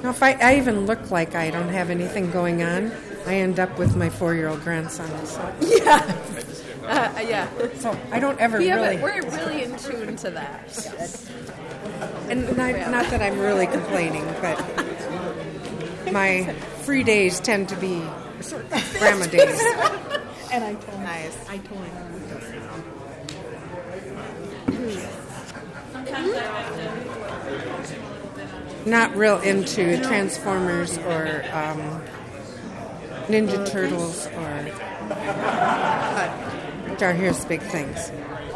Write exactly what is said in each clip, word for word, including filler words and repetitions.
Now, if I, I even look like I don't have anything going on, I end up with my four-year-old grandson. So. Yeah. Uh, yeah. So I don't ever we really... A, we're really in tune to that. Yes. And not, Yeah. not that I'm really complaining, but my free days tend to be grandma days. And I told Nice. I told him. Not real into Transformers or um, Ninja Turtles or which are here's big things.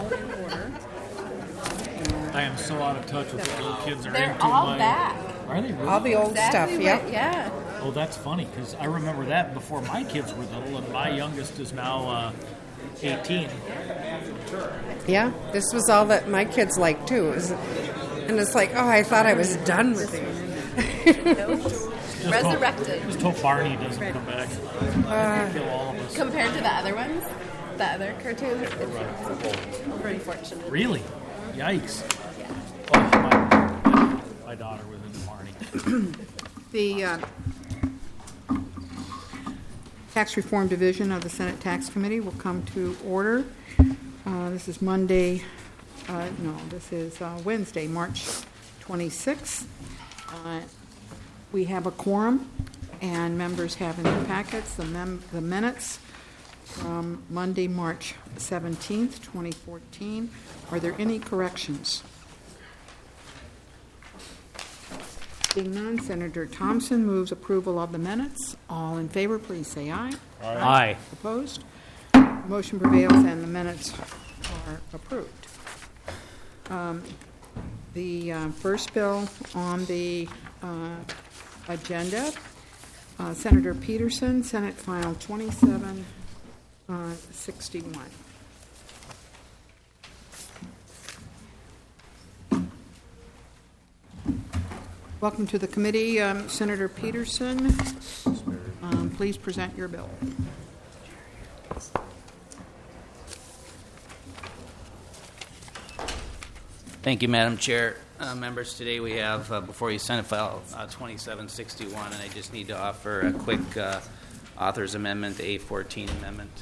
I am so out of touch with what little kids are They're into. all my, back. Are they really? All the old Exactly stuff, yep. what- Yeah. Oh, that's funny because I remember that before my kids were little, and my youngest is now uh, eighteen. Yeah, this was all that my kids liked too. It was, and it's like, oh, I thought I was done with it. Just Resurrected. Hope, just hope Barney doesn't come back. Uh, Kill all of us. Compared to the other ones, the other cartoons, it's very fortunate. Really? Yikes. Oh, my, my daughter was into Barney. The uh, Tax Reform Division of the Senate Tax Committee will come to order. Uh, this is Monday, uh, no, this is uh, Wednesday, March twenty-sixth. Uh, we have a quorum, and members have in their packets the, mem- the minutes from Monday, March seventeenth, twenty fourteen. Are there any corrections? Seeing none, Senator Thompson moves approval of the minutes. All in favor, please say aye. Aye. Aye. Opposed? Motion prevails and the minutes are approved. Um, the uh, first bill on the uh, agenda, uh, Senator Peterson, Senate File twenty-seven sixty-one. Welcome to the committee, um, Senator Peterson. Um, please present your bill. Thank you, Madam Chair. Uh, members, today we have uh, before you Senate File uh, twenty-seven sixty-one, and I just need to offer a quick uh, author's amendment, the A fourteen amendment.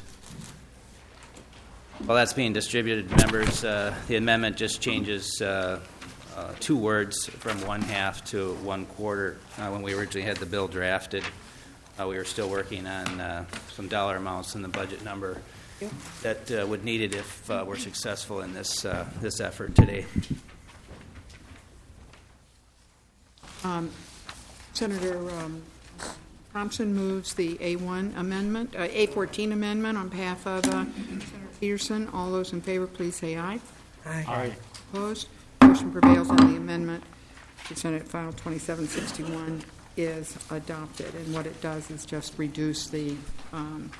While that's being distributed, members, uh, the amendment just changes uh, uh, two words from one half to one quarter. Uh, when we originally had the bill drafted, uh, we were still working on uh, some dollar amounts in the budget number that uh, would need it if uh, we're successful in this uh, this effort today. Um, Senator um, Thompson moves the A one amendment, uh, A fourteen amendment on behalf of uh, Senator Peterson. All those in favor, please say aye. Aye. Aye. Opposed? Motion prevails and the amendment to Senate File twenty-seven sixty-one is adopted. And what it does is just reduce the um,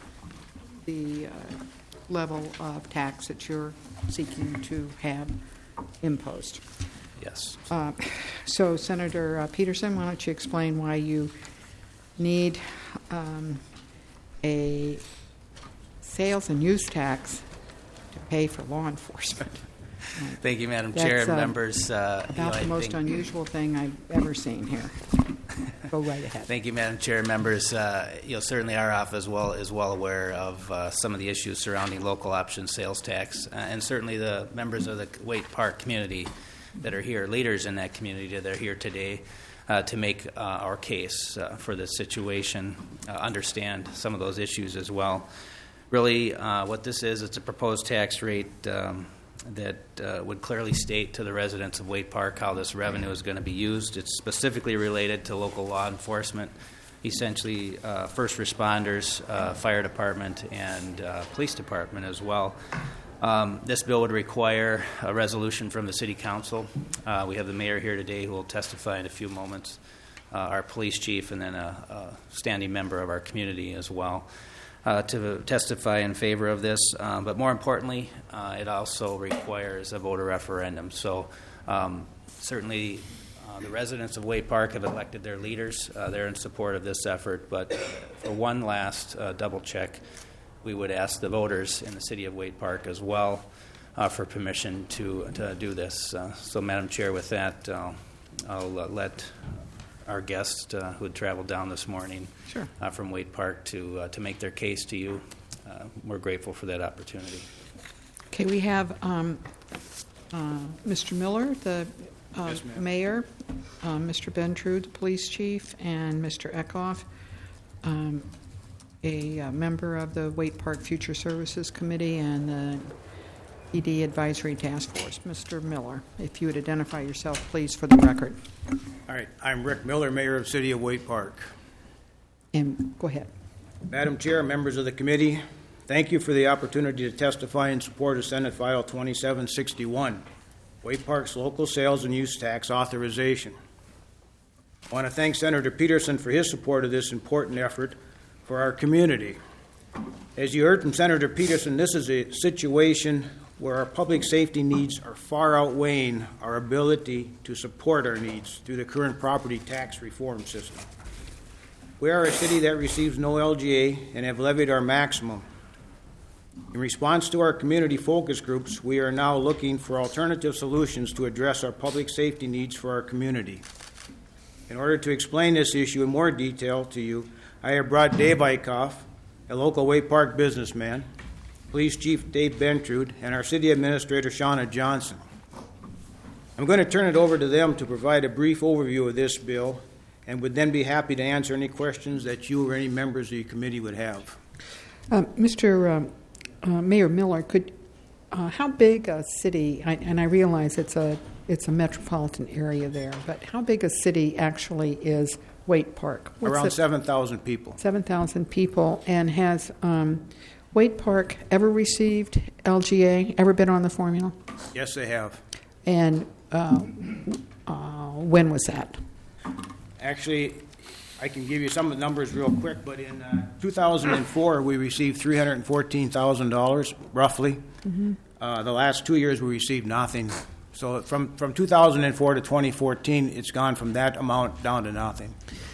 the uh, level of tax that you're seeking to have imposed. Yes. Uh, so, Senator uh, Peterson, why don't you explain why you need um, a sales and use tax to pay for law enforcement? Thank you, Madam That's, Chair and uh, members. Uh, About you know, the I most think, unusual thing I've ever seen here. Go right ahead. Thank you, Madam Chair and members. Uh, you know, certainly our office well is well aware of uh, some of the issues surrounding local option sales tax, uh, and certainly the members of the Waite Park community that are here, leaders in that community that are here today uh, to make uh, our case uh, for this situation, uh, understand some of those issues as well. Really, uh, what this is, it's a proposed tax rate um, that uh, would clearly state to the residents of Waite Park how this revenue is going to be used. It's specifically related to local law enforcement, essentially uh, first responders, uh, fire department, and uh, police department as well. Um, this bill would require a resolution from the City Council. Uh, we have the mayor here today who will testify in a few moments, uh, our police chief, and then a, a standing member of our community as well. Uh, to testify in favor of this, uh, but more importantly, uh, it also requires a voter referendum. So um, certainly uh, the residents of Waite Park have elected their leaders. Uh, they're in support of this effort, but for one last uh, double check, we would ask the voters in the city of Waite Park as well uh, for permission to, to do this. Uh, so Madam Chair, with that, uh, I'll uh, let our guests uh, who had traveled down this morning Sure. uh, from Waite Park to uh, to make their case to you. Uh, we're grateful for that opportunity. Okay, we have um, uh, Mister Miller, the uh, Yes, ma'am. mayor, uh, Mister Bentrude, the police chief, and Mister Eckhoff, um, a uh, member of the Waite Park Future Services Committee and the E D Advisory Task Force. Mister Miller, if you would identify yourself, please, for the record. All right, I'm Rick Miller, Mayor of the City of Waite Park. And go ahead. Madam Chair, members of the committee, thank you for the opportunity to testify in support of Senate File twenty-seven sixty-one, Waite Park's local sales and use tax authorization. I want to thank Senator Peterson for his support of this important effort for our community. As you heard from Senator Peterson, this is a situation where our public safety needs are far outweighing our ability to support our needs through the current property tax reform system. We are a city that receives no L G A and have levied our maximum. In response to our community focus groups, we are now looking for alternative solutions to address our public safety needs for our community. In order to explain this issue in more detail to you, I have brought Dave Eckhoff, a local Waite Park businessman, Police Chief Dave Bentrude, and our City Administrator Shauna Johnson. I'm going to turn it over to them to provide a brief overview of this bill and would then be happy to answer any questions that you or any members of the committee would have. Uh, Mister Um, uh, Mayor Miller, could uh, how big a city? I, and I realize it's a it's a metropolitan area there, but how big a city actually is Waite Park? What's Around the- seven thousand people. seven thousand people, and has um, Waite Park ever received L G A? Ever been on the formula? Yes, they have. And uh, uh, when was that? Actually, I can give you some of the numbers real quick, but in uh, two thousand four, we received three hundred fourteen thousand dollars, roughly. Mm-hmm. Uh, the last two years, we received nothing. So from, from two thousand four to twenty fourteen, it's gone from that amount down to nothing.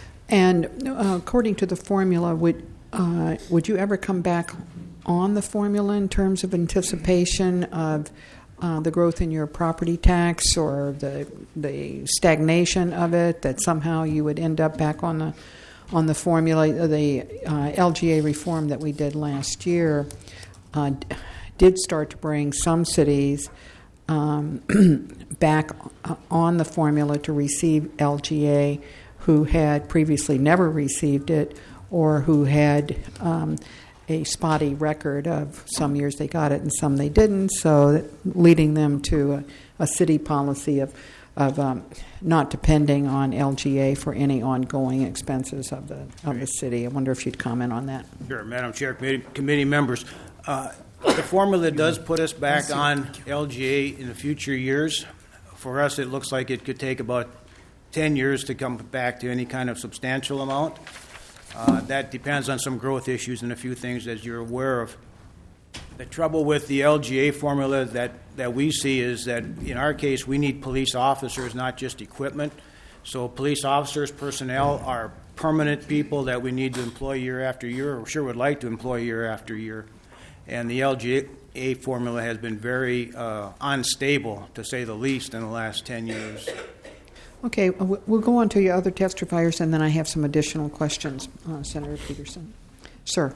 And uh, according to the formula, would uh, would you ever come back on the formula in terms of anticipation of uh, the growth in your property tax or the the stagnation of it? That somehow you would end up back on the on the formula. The uh, L G A reform that we did last year uh, did start to bring some cities um, back on the formula to receive L G A, who had previously never received it or who had um, a spotty record of some years they got it and some they didn't, so that leading them to a, a city policy of, of um, not depending on L G A for any ongoing expenses of the of the city. I wonder if you'd comment on that. Sure, Madam Chair, committee, committee members. Uh, the formula does put us back on L G A in the future years. For us, it looks like it could take about ten years to come back to any kind of substantial amount. Uh, that depends on some growth issues and a few things, as you're aware of. The trouble with the L G A formula that, that we see is that, in our case, we need police officers, not just equipment. So police officers, personnel, are permanent people that we need to employ year after year, or sure would like to employ year after year. And the L G A formula has been very uh, unstable, to say the least, in the last ten years. Okay, we'll go on to your other testifiers, and then I have some additional questions, uh, Senator Peterson. Sir.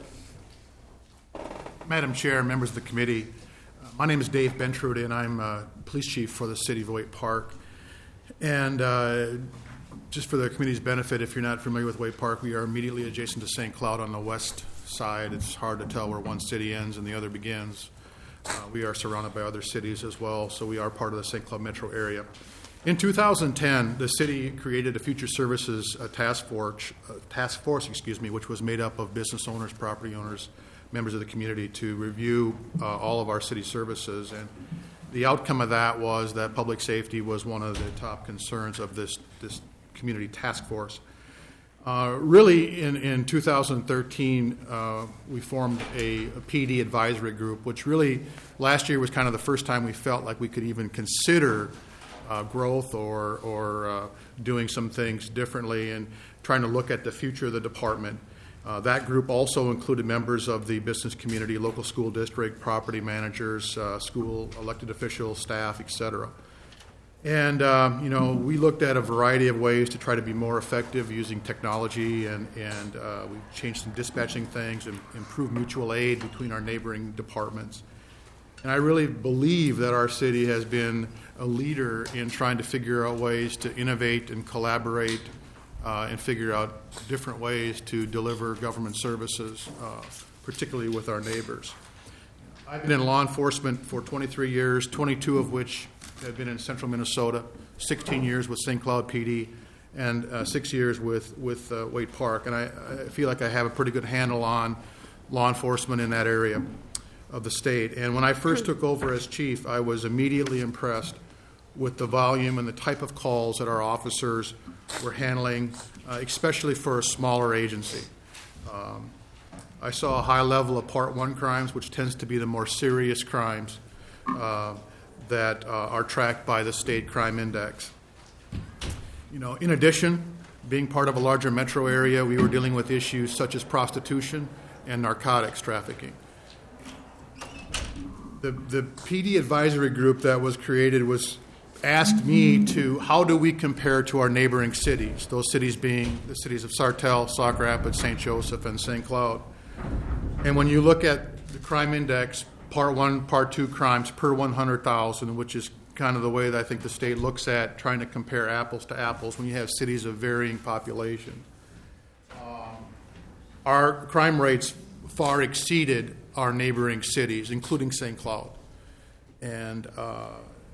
Madam Chair, members of the committee, uh, my name is Dave Bentrude, and I'm uh, police chief for the city of Waite Park. And uh, just for the committee's benefit, if you're not familiar with Waite Park, we are immediately adjacent to Saint Cloud on the west side. It's hard to tell where one city ends and the other begins. Uh, we are surrounded by other cities as well, so we are part of the Saint Cloud metro area. In two thousand ten, the city created a Future Services uh, task force, uh, task force, excuse me, which was made up of business owners, property owners, members of the community, to review uh, all of our city services. And the outcome of that was that public safety was one of the top concerns of this this community task force. Uh, really, in, in two thousand thirteen, uh, we formed a, a P D advisory group, which really last year was kind of the first time we felt like we could even consider Uh, growth or, or uh, doing some things differently and trying to look at the future of the department. Uh, that group also included members of the business community, local school district, property managers, uh, school elected officials, staff, et cetera. And, um, you know, we looked at a variety of ways to try to be more effective using technology, and, and uh, we changed some dispatching things and improved mutual aid between our neighboring departments. And I really believe that our city has been a leader in trying to figure out ways to innovate and collaborate uh, and figure out different ways to deliver government services, uh, particularly with our neighbors. I've been in law enforcement for twenty-three years, twenty-two of which have been in central Minnesota, sixteen years with Saint Cloud P D, and uh, six years with, with uh, Waite Park. And I, I feel like I have a pretty good handle on law enforcement in that area of the state. And when I first took over as chief, I was immediately impressed with the volume and the type of calls that our officers were handling, uh, especially for a smaller agency. Um, I saw a high level of Part one crimes, which tends to be the more serious crimes uh, that uh, are tracked by the state crime index. You know, in addition, being part of a larger metro area, we were dealing with issues such as prostitution and narcotics trafficking. The, the P D advisory group that was created was asked me to, how do we compare to our neighboring cities, those cities being the cities of Sartell, Sauk Rapids, Saint Joseph, and Saint Cloud. And when you look at the crime index, Part one, Part two crimes per one hundred thousand, which is kind of the way that I think the state looks at trying to compare apples to apples when you have cities of varying population. Um, our crime rates far exceeded our neighboring cities, including Saint Cloud and uh,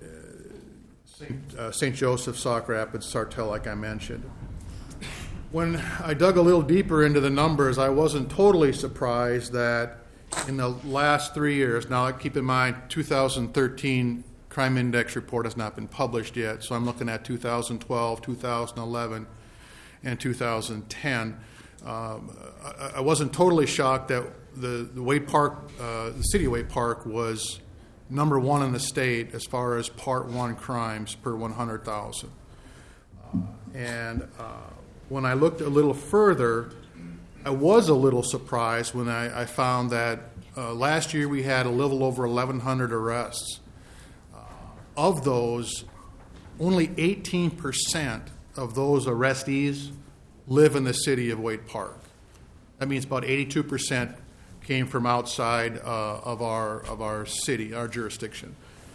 Saint Uh, Saint Joseph, Sauk Rapids, Sartell, like I mentioned. When I dug a little deeper into the numbers, I wasn't totally surprised that in the last three years, now keep in mind, two thousand thirteen crime index report has not been published yet, so I'm looking at two thousand twelve, two thousand eleven, and two thousand ten. Um, I, I wasn't totally shocked that the, the Waite Park, uh, the city of Waite Park was number one in the state as far as Part one crimes per one hundred thousand. Uh, and uh, when I looked a little further, I was a little surprised when I, I found that uh, last year we had a little over eleven hundred arrests. Uh, of those, only eighteen percent of those arrestees live in the city of Waite Park. That means about eighty-two percent came from outside uh, of our of our city, our jurisdiction.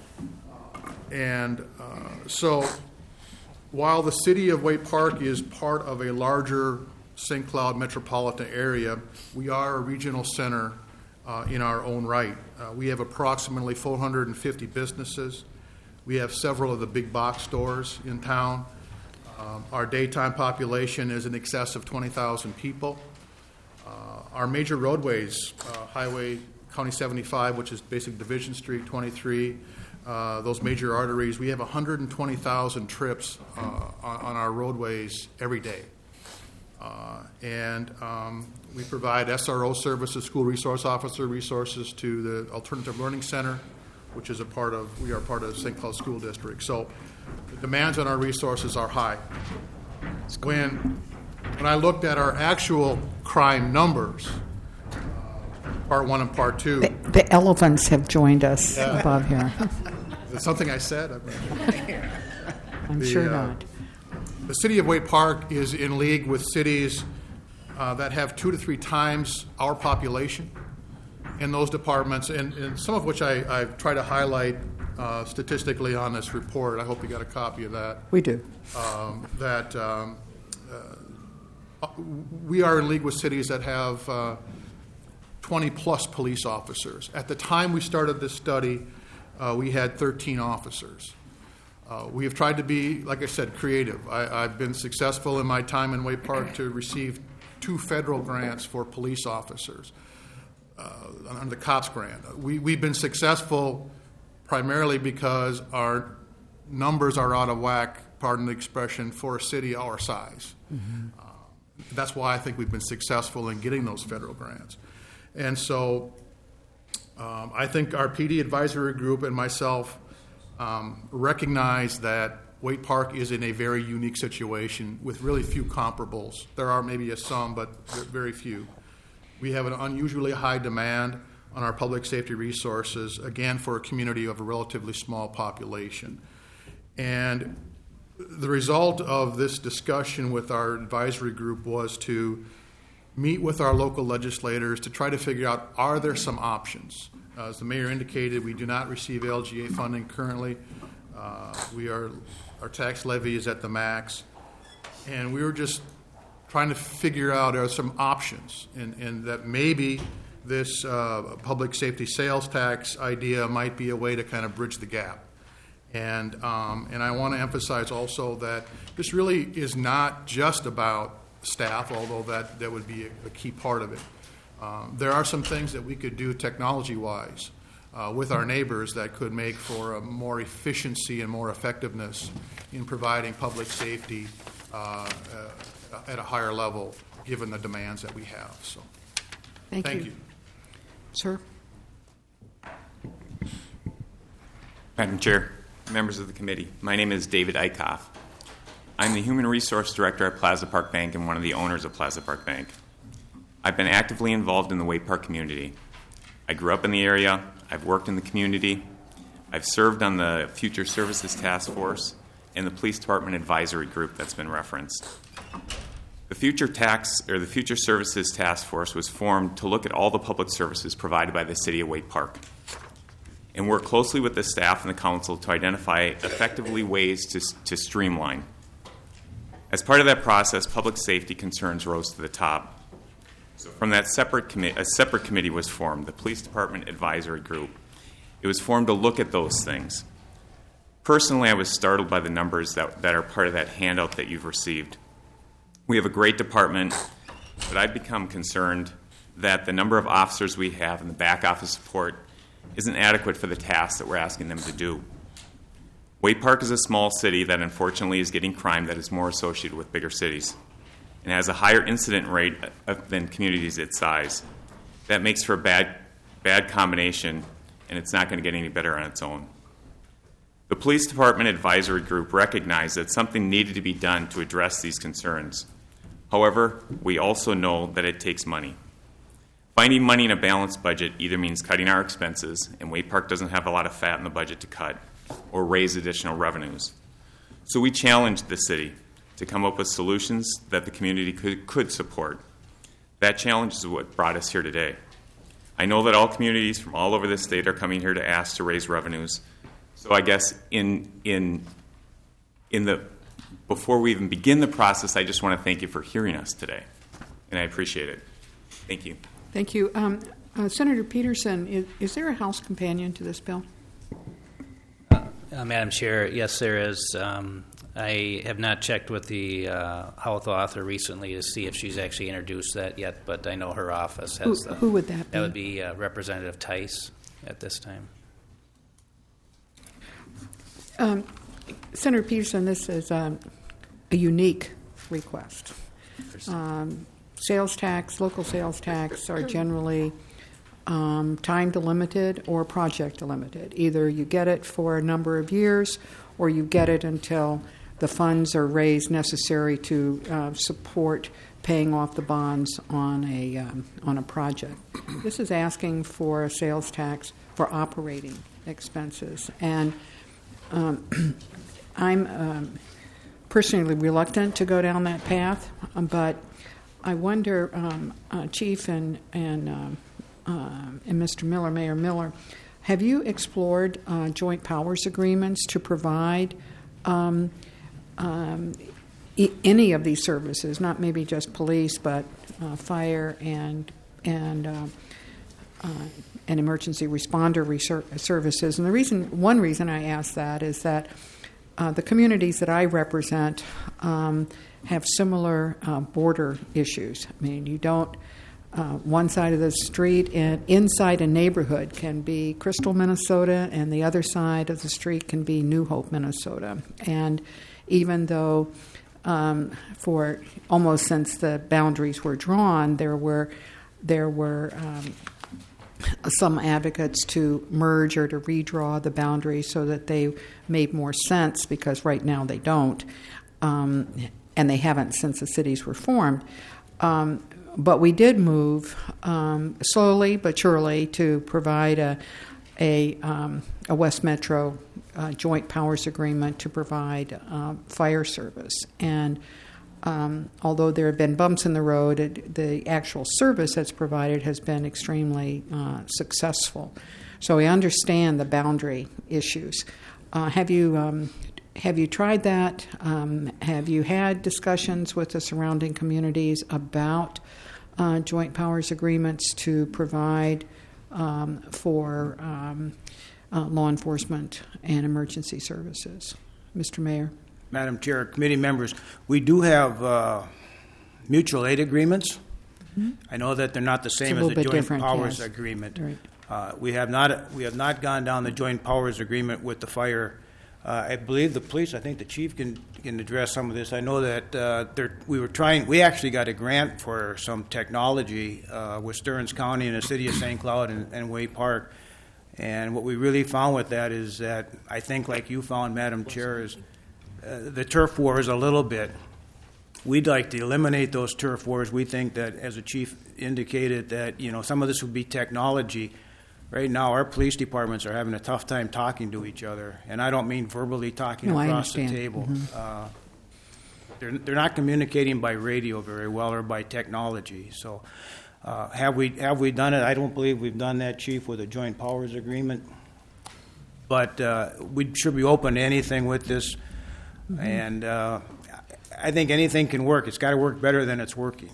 And uh, so while the city of Waite Park is part of a larger Saint Cloud metropolitan area, we are a regional center uh, in our own right. Uh, we have approximately four hundred fifty businesses. We have several of the big box stores in town. Um, our daytime population is in excess of twenty thousand people. Uh, our major roadways, uh, Highway County seventy-five, which is basically Division Street, twenty-three, uh, those major arteries, we have one hundred twenty thousand trips uh, on, on our roadways every day. Uh, and um, we provide S R O services, school resource officer resources to the Alternative Learning Center, which is a part of, we are part of Saint Cloud School District. So the demands on our resources are high. When, when I looked at our actual crime numbers, uh, Part one and Part two. The, the elephants have joined us Yeah. above here. Is that something I said? I'm The, sure uh, not. The city of Waite Park is in league with cities uh, that have two to three times our population in those departments, and, and some of which I, I've tried to highlight uh, statistically on this report. I hope you got a copy of that. We do. Um, that um, uh, we are in league with cities that have uh, twenty plus police officers. At the time we started this study, uh, we had thirteen officers. Uh, we have tried to be, like I said, creative. I, I've been successful in my time in Waite Park to receive two federal grants for police officers uh, under the COPS grant. We, we've been successful primarily because our numbers are out of whack, pardon the expression, for a city our size. Mm-hmm. Uh, that's why I think we've been successful in getting those federal grants. And so um, I think our P D advisory group and myself Um, recognize that Waite Park is in a very unique situation with really few comparables. There are maybe a some, but very few. We have an unusually high demand on our public safety resources, again, for a community of a relatively small population. And the result of this discussion with our advisory group was to meet with our local legislators to try to figure out, are there some options? Uh, as the mayor indicated, we do not receive L G A funding currently. Uh, we are, our tax levy is at the max. And we were just trying to figure out, are some options, and, and that maybe this uh, public safety sales tax idea might be a way to kind of bridge the gap. And um, and I want to emphasize also that this really is not just about staff, although that, that would be a, a key part of it. Um, there are some things that we could do technology-wise uh, with our neighbors that could make for a more efficiency and more effectiveness in providing public safety uh, uh, at a higher level, given the demands that we have. So, Thank, thank you. you. Sir? Madam Chair, members of the committee, my name is David Eichhoff. I'm the Human Resource Director at Plaza Park Bank and one of the owners of Plaza Park Bank. I've been actively involved in the Waite Park community. I grew up in the area, I've worked in the community, I've served on the Future Services Task Force and the Police Department Advisory Group that's been referenced. The Future Tax or the Future Services Task Force was formed to look at all the public services provided by the City of Waite Park and work closely with the staff and the council to identify effectively ways to, to streamline. As part of that process, public safety concerns rose to the top. So from that separate committee, a separate committee was formed, the Police Department Advisory Group. It was formed to look at those things. Personally, I was startled by the numbers that, that are part of that handout that you've received. We have a great department, but I've become concerned that the number of officers we have and the back office support isn't adequate for the tasks that we're asking them to do. Waite Park is a small city that unfortunately is getting crime that is more associated with bigger cities and has a higher incident rate than communities its size. That makes for a bad, bad combination, and it's not going to get any better on its own. The Police Department Advisory Group recognized that something needed to be done to address these concerns. However, we also know that it takes money. Finding money in a balanced budget either means cutting our expenses, and Waite Park doesn't have a lot of fat in the budget to cut, or raise additional revenues. So we challenged the city to come up with solutions that the community could, could support. That challenge is what brought us here today. I know that all communities from all over the state are coming here to ask to raise revenues. So I guess in in in the before we even begin the process, I just want to thank you for hearing us today, and I appreciate it. Thank you. Thank you. Um, uh, Senator Peterson, is, is there a House companion to this bill? Uh, Madam Chair, yes, there is. Um, I have not checked with the uh, House author recently to see if she's actually introduced that yet, but I know her office has. Who, the, who would that be? That would be uh, Representative Tice at this time. Um, Senator Peterson, this is um, a unique request. Um, sales tax, local sales tax are generally um, time delimited or project delimited. Either you get it for a number of years or you get it until the funds are raised necessary to uh, support paying off the bonds on a um, on a project. This is asking for a sales tax for operating expenses, and um, I'm um, personally reluctant to go down that path, but I wonder, um, uh, Chief and and um, uh, and Mister Miller, Mayor Miller, have you explored uh, joint powers agreements to provide um, um, e- any of these services, not maybe just police, but uh, fire and and uh, uh, and emergency responder reser- services? And the reason, one reason I ask that is that uh, the communities that I represent um, have similar uh, border issues. I mean, you don't. Uh, one side of the street and inside a neighborhood can be Crystal, Minnesota, and the other side of the street can be New Hope, Minnesota. And even though um, for almost since the boundaries were drawn, there were there were um, some advocates to merge or to redraw the boundaries so that they made more sense, because right now they don't, um, and they haven't since the cities were formed. Um, But we did move um, slowly but surely to provide a a, um, a West Metro uh, joint powers agreement to provide uh, fire service. And um, although there have been bumps in the road, it, the actual service that's provided has been extremely uh, successful. So we understand the boundary issues. Uh, have you um, have you tried that? Um, have you had discussions with the surrounding communities about uh, joint powers agreements to provide um, for um, uh, law enforcement and emergency services? Mister Mayor. Madam Chair, committee members, we do have uh, mutual aid agreements. Mm-hmm. I know that they're not the same as the joint powers yes. agreement. Right. Uh, we have not we have not gone down the joint powers agreement with the fire. Uh, I believe the police. I think the chief can can address some of this. I know that uh, we were trying. We actually got a grant for some technology uh, with Stearns County and the city of Saint Cloud and, and Way Park. And what we really found with that is that I think, like you found, Madam Chair, is uh, the turf wars a little bit. We'd like to eliminate those turf wars. We think that, as the chief indicated, that you know some of this would be technology. Right now, our police departments are having a tough time talking to each other, and I don't mean verbally talking no, across the table. Mm-hmm. Uh, they're they're not communicating by radio very well or by technology. So, uh, have we have we done it? I don't believe we've done that, Chief, with a joint powers agreement. But uh, we should be open to anything with this, mm-hmm. and uh, I think anything can work. It's got to work better than it's working.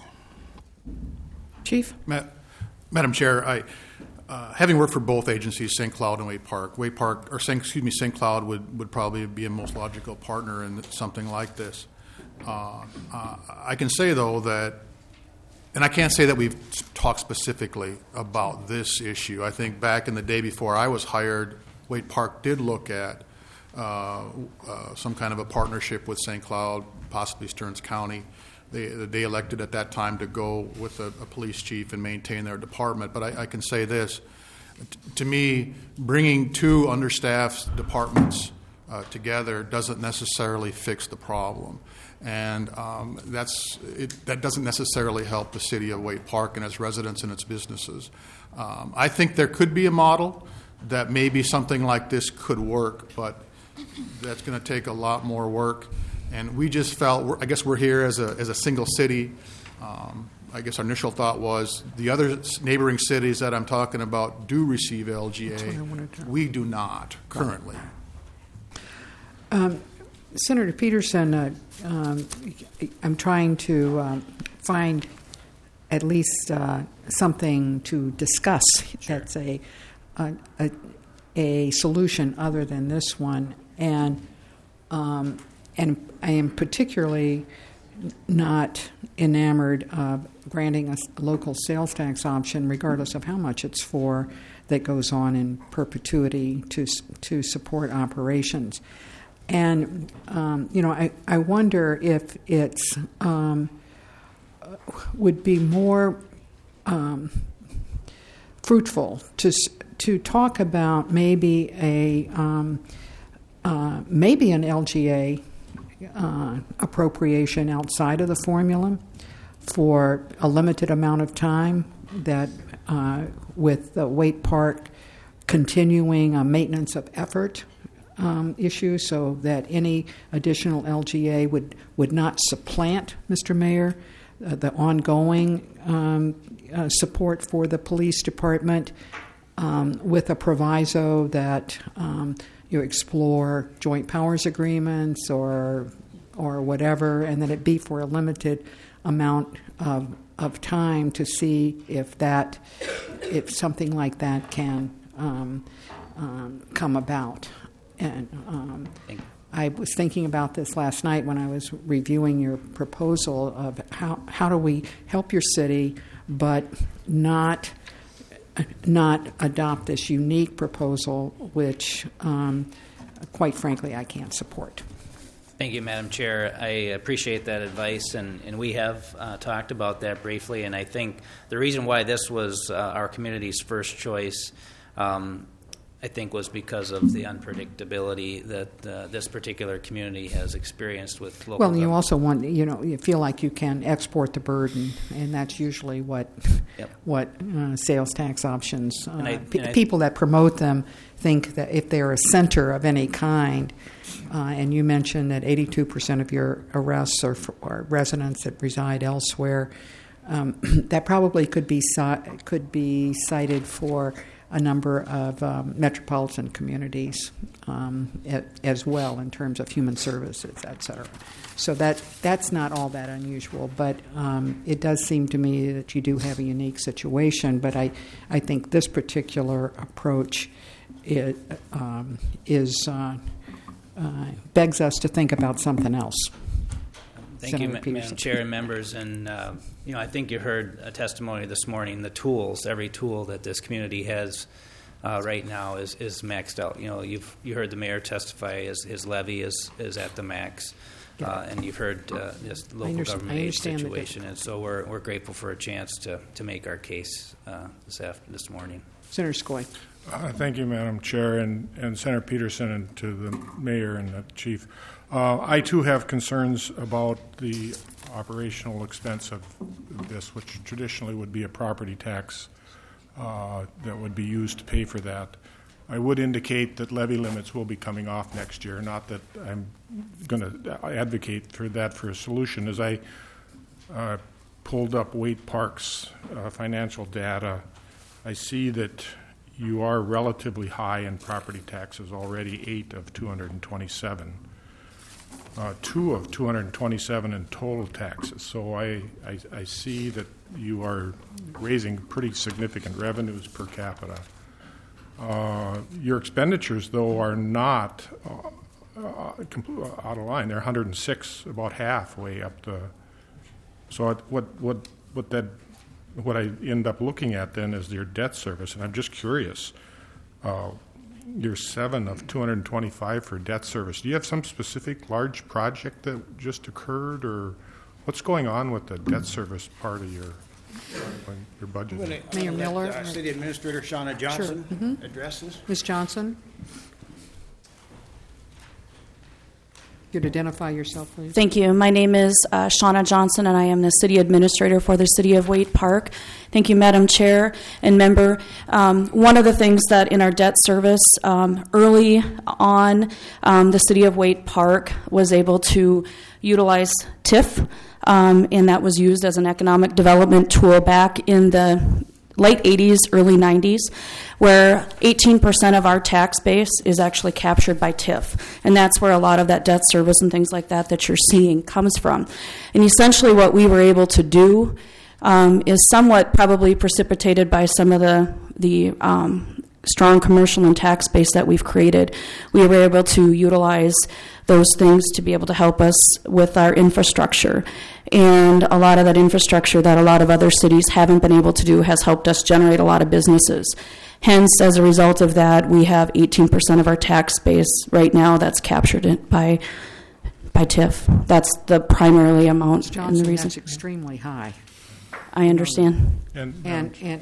Chief, Ma- Madam Chair, I. Uh, having worked for both agencies, Saint Cloud and Way Park, Way Park, or Saint, excuse me, Saint Cloud would, would probably be a most logical partner in something like this. Uh, uh, I can say though that, and I can't say that we've talked specifically about this issue. I think back in the day before I was hired, Way Park did look at uh, uh, some kind of a partnership with Saint Cloud, possibly Stearns County. They, they elected at that time to go with a, a police chief and maintain their department. But I, I can say this. T- to me, bringing two understaffed departments uh, together doesn't necessarily fix the problem. And um, that's it, that doesn't necessarily help the city of Way Park and its residents and its businesses. Um, I think there could be a model that maybe something like this could work, but that's going to take a lot more work. And we just felt, I guess we're here as a as a single city. Um, I guess our initial thought was the other neighboring cities that I'm talking about do receive L G A. We do not currently. Um, Senator Peterson, uh, um, I'm trying to um, find at least uh, something to discuss sure. that's a, a, a, a solution other than this one. And um, And I am particularly not enamored of granting a local sales tax option, regardless of how much it's for, that goes on in perpetuity to to support operations. And, um, you know, I, I wonder if it's um, would be more um, fruitful to to talk about maybe a um, uh, maybe an L G A Uh, appropriation outside of the formula for a limited amount of time, that uh, with the Waite Park continuing a maintenance of effort um, issue, so that any additional L G A would, would not supplant, Mister Mayor, uh, the ongoing um, uh, support for the police department, um, with a proviso that um, you explore joint powers agreements or or whatever, and that it be for a limited amount of of time to see if that if something like that can um, um, come about. And um, I was thinking about this last night when I was reviewing your proposal of how how do we help your city, but not. not adopt this unique proposal, which, um, quite frankly, I can't support. Thank you, Madam Chair. I appreciate that advice, and, and we have uh, talked about that briefly, and I think the reason why this was uh, our community's first choice, um, I think was because of the unpredictability that uh, this particular community has experienced with local Well, you government. also want, you know, you feel like you can export the burden, and that's usually what Yep. what uh, sales tax options, uh, And I- pe- and I- people that promote them think that if they're a center of any kind, uh, and you mentioned that eighty-two percent of your arrests are, for, are residents that reside elsewhere, um, that probably could be ci- could be cited for a number of um, metropolitan communities um, a- as well in terms of human services, et cetera. So that that's not all that unusual, but um, it does seem to me that you do have a unique situation. But I, I think this particular approach it, um, is uh, uh, begs us to think about something else. Thank Senator you, Ma- Peterson. Madam Chair and members. And uh, you know, I think you heard a testimony this morning. The tools, every tool that this community has uh, right now is, is maxed out. You know, you've you heard the mayor testify. His, his levy is is at the max, uh, and you've heard uh, this local understand- government I aid understand the situation. And so we're we're grateful for a chance to to make our case uh, this after this morning. Senator Scoy. Uh, thank you, Madam Chair, and, and Senator Peterson, and to the mayor and the chief. Uh, I too have concerns about the operational expense of this, which traditionally would be a property tax uh, that would be used to pay for that. I would indicate that levy limits will be coming off next year. Not that I'm going to advocate for that for a solution. As I uh, pulled up Waite Park's uh, financial data, I see that you are relatively high in property taxes already, eight of two hundred twenty-seven. Uh, two of two hundred twenty-seven in total taxes. So I, I, I see that you are raising pretty significant revenues per capita. Uh, your expenditures, though, are not uh, uh, compl- out of line. They're one hundred six, about halfway up the. So it, what what what that what I end up looking at then is your debt service, and I'm just curious. Uh, You're seven of two hundred twenty-five for debt service. Do you have some specific large project that just occurred, or what's going on with the debt service part of your your budget? I'm gonna- Mayor I'm gonna Miller. let, uh, City Administrator Shauna Johnson Mm-hmm. address this. Miz Johnson? You'd identify yourself, please. Thank you. My name is uh, Shauna Johnson, and I am the City Administrator for the City of Waite Park. Thank you, Madam Chair and member. Um, one of the things that in our debt service, um, early on, um, the City of Waite Park was able to utilize T I F, um, and that was used as an economic development tool back in the late eighties, early nineties, where eighteen percent of our tax base is actually captured by T I F. And that's where a lot of that debt service and things like that that you're seeing comes from. And essentially what we were able to do um, is somewhat probably precipitated by some of the, the um, strong commercial and tax base that we've created. We were able to utilize those things to be able to help us with our infrastructure. And a lot of that infrastructure that a lot of other cities haven't been able to do has helped us generate a lot of businesses. Hence, as a result of that, we have eighteen percent of our tax base right now that's captured it by by T I F. That's the primarily amount. Miz Johnson, and the reason. that's extremely high. I understand. And, And, and,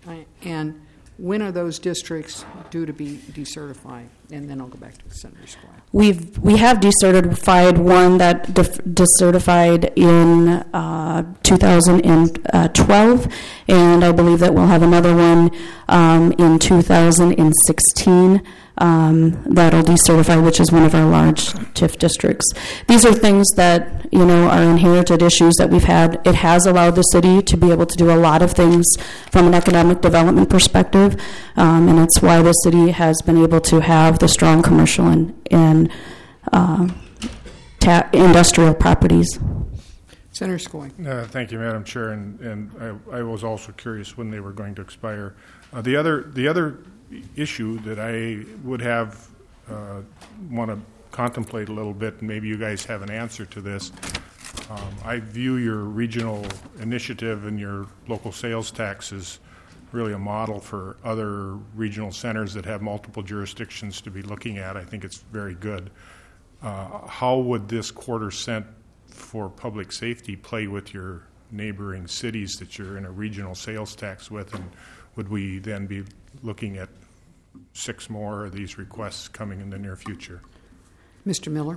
and when are those districts due to be decertified? And then I'll go back to Senator Squire. We've we have decertified one that def- decertified in uh, two thousand twelve, and I believe that we'll have another one um, in two thousand sixteen um, that'll decertify, which is one of our large T I F districts. These are things that you know are inherited issues that we've had. It has allowed the city to be able to do a lot of things from an economic development perspective, um, and it's why the city has been able to have the strong commercial and, and uh, ta- industrial properties. Senator Scoy. Uh, thank you, Madam Chair, and, and I, I was also curious when they were going to expire. Uh, the other the other issue that I would have uh, want to contemplate a little bit, and maybe you guys have an answer to this. Um, I view your regional initiative and your local sales tax as really a model for other regional centers that have multiple jurisdictions to be looking at. I think it's very good. Uh, how would this quarter cent for public safety play with your neighboring cities that you're in a regional sales tax with, and would we then be looking at six more of these requests coming in the near future. Mister Miller.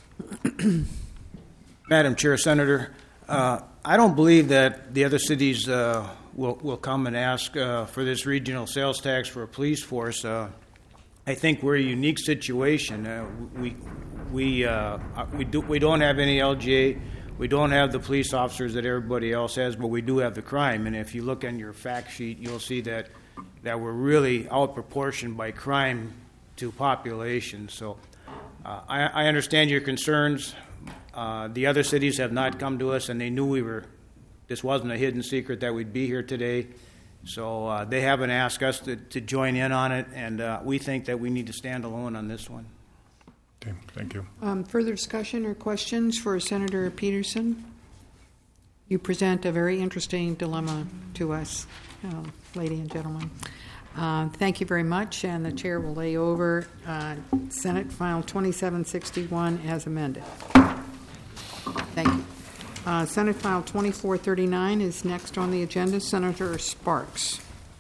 Madam Chair, Senator, uh, I don't believe that the other cities uh, will, will come and ask uh, for this regional sales tax for a police force. Uh, I think we're a unique situation. Uh, we we uh, we do we don't have any L G A. We don't have the police officers that everybody else has, but we do have the crime. And if you look on your fact sheet, you'll see that that we're really out proportioned by crime to population. So uh, I, I understand your concerns. Uh, the other cities have not come to us, and they knew we were. This wasn't a hidden secret that we'd be here today. So uh, they haven't asked us to, to join in on it, and uh, we think that we need to stand alone on this one. Okay, thank you. Um, further discussion or questions for Senator Peterson? You present a very interesting dilemma to us, uh, lady and gentlemen. Uh, thank you very much, and the chair will lay over uh, Senate File twenty-seven sixty-one as amended. Thank you. Uh, Senate File twenty-four thirty-nine is next on the agenda. Senator Sparks.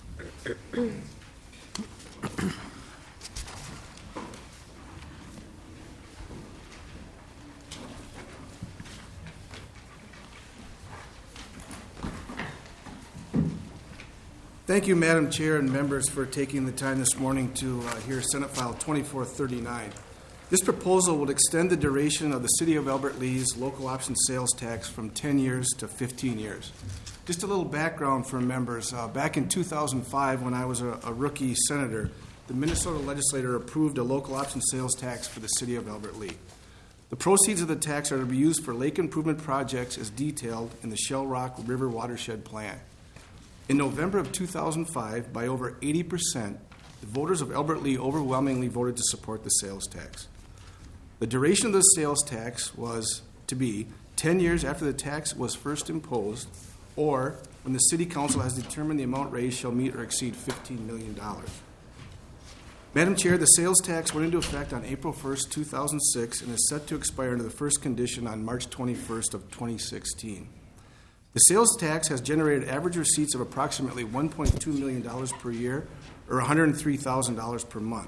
Thank you, Madam Chair and members, for taking the time this morning to uh, hear Senate File twenty-four thirty-nine. This proposal would extend the duration of the City of Albert Lee's local option sales tax from ten years to fifteen years. Just a little background for members. Uh, back in two thousand five, when I was a, a rookie senator, the Minnesota legislature approved a local option sales tax for the City of Albert Lee. The proceeds of the tax are to be used for lake improvement projects as detailed in the Shell Rock River Watershed Plan. In November of two thousand five, by over eighty percent, the voters of Albert Lee overwhelmingly voted to support the sales tax. The duration of the sales tax was to be ten years after the tax was first imposed, or when the City Council has determined the amount raised shall meet or exceed fifteen million dollars. Madam Chair, the sales tax went into effect on April first, two thousand six, and is set to expire under the first condition on March twenty-first of twenty sixteen. The sales tax has generated average receipts of approximately one point two million dollars per year, or one hundred three thousand dollars per month.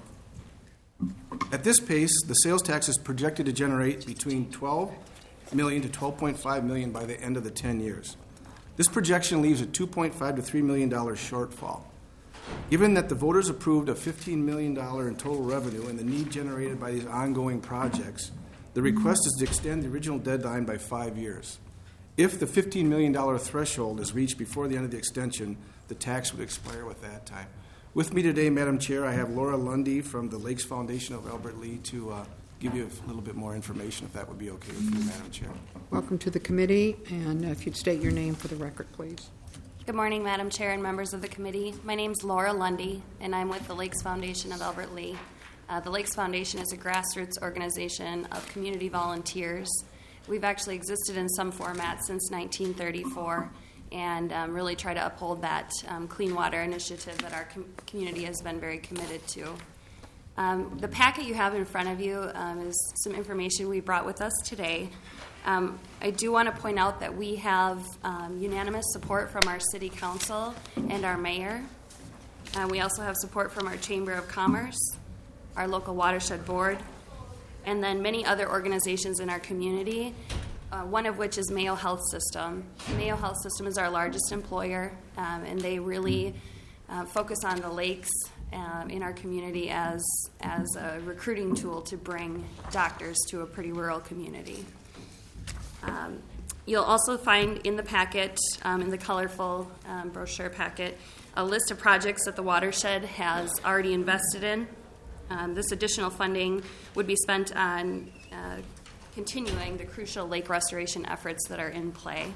At this pace, the sales tax is projected to generate between twelve million dollars to twelve point five million dollars by the end of the ten years. This projection leaves a two point five to three million dollars shortfall. Given that the voters approved a fifteen million dollars in total revenue and the need generated by these ongoing projects, the request is to extend the original deadline by five years. If the fifteen million dollars threshold is reached before the end of the extension, the tax would expire with that time. With me today, Madam Chair, I have Laura Lundy from the Lakes Foundation of Albert Lee to uh, give you a little bit more information, if that would be okay with you, Madam Chair. Welcome to the committee, and if you'd state your name for the record, please. Good morning, Madam Chair and members of the committee. My name is Laura Lundy, and I'm with the Lakes Foundation of Albert Lee. Uh, the Lakes Foundation is a grassroots organization of community volunteers. We've actually existed in some format since nineteen thirty-four and um, really try to uphold that um, clean water initiative that our com- community has been very committed to. Um, the packet you have in front of you um, is some information we brought with us today. Um, I do want to point out that we have um, unanimous support from our City Council and our Mayor. Uh, we also have support from our Chamber of Commerce, our local watershed board, and then many other organizations in our community, uh, one of which is Mayo Health System. Mayo Health System is our largest employer, um, and they really uh, focus on the lakes um, in our community as, as a recruiting tool to bring doctors to a pretty rural community. Um, you'll also find in the packet, um, in the colorful um, brochure packet, a list of projects that the watershed has already invested in. Um, this additional funding would be spent on uh, continuing the crucial lake restoration efforts that are in play.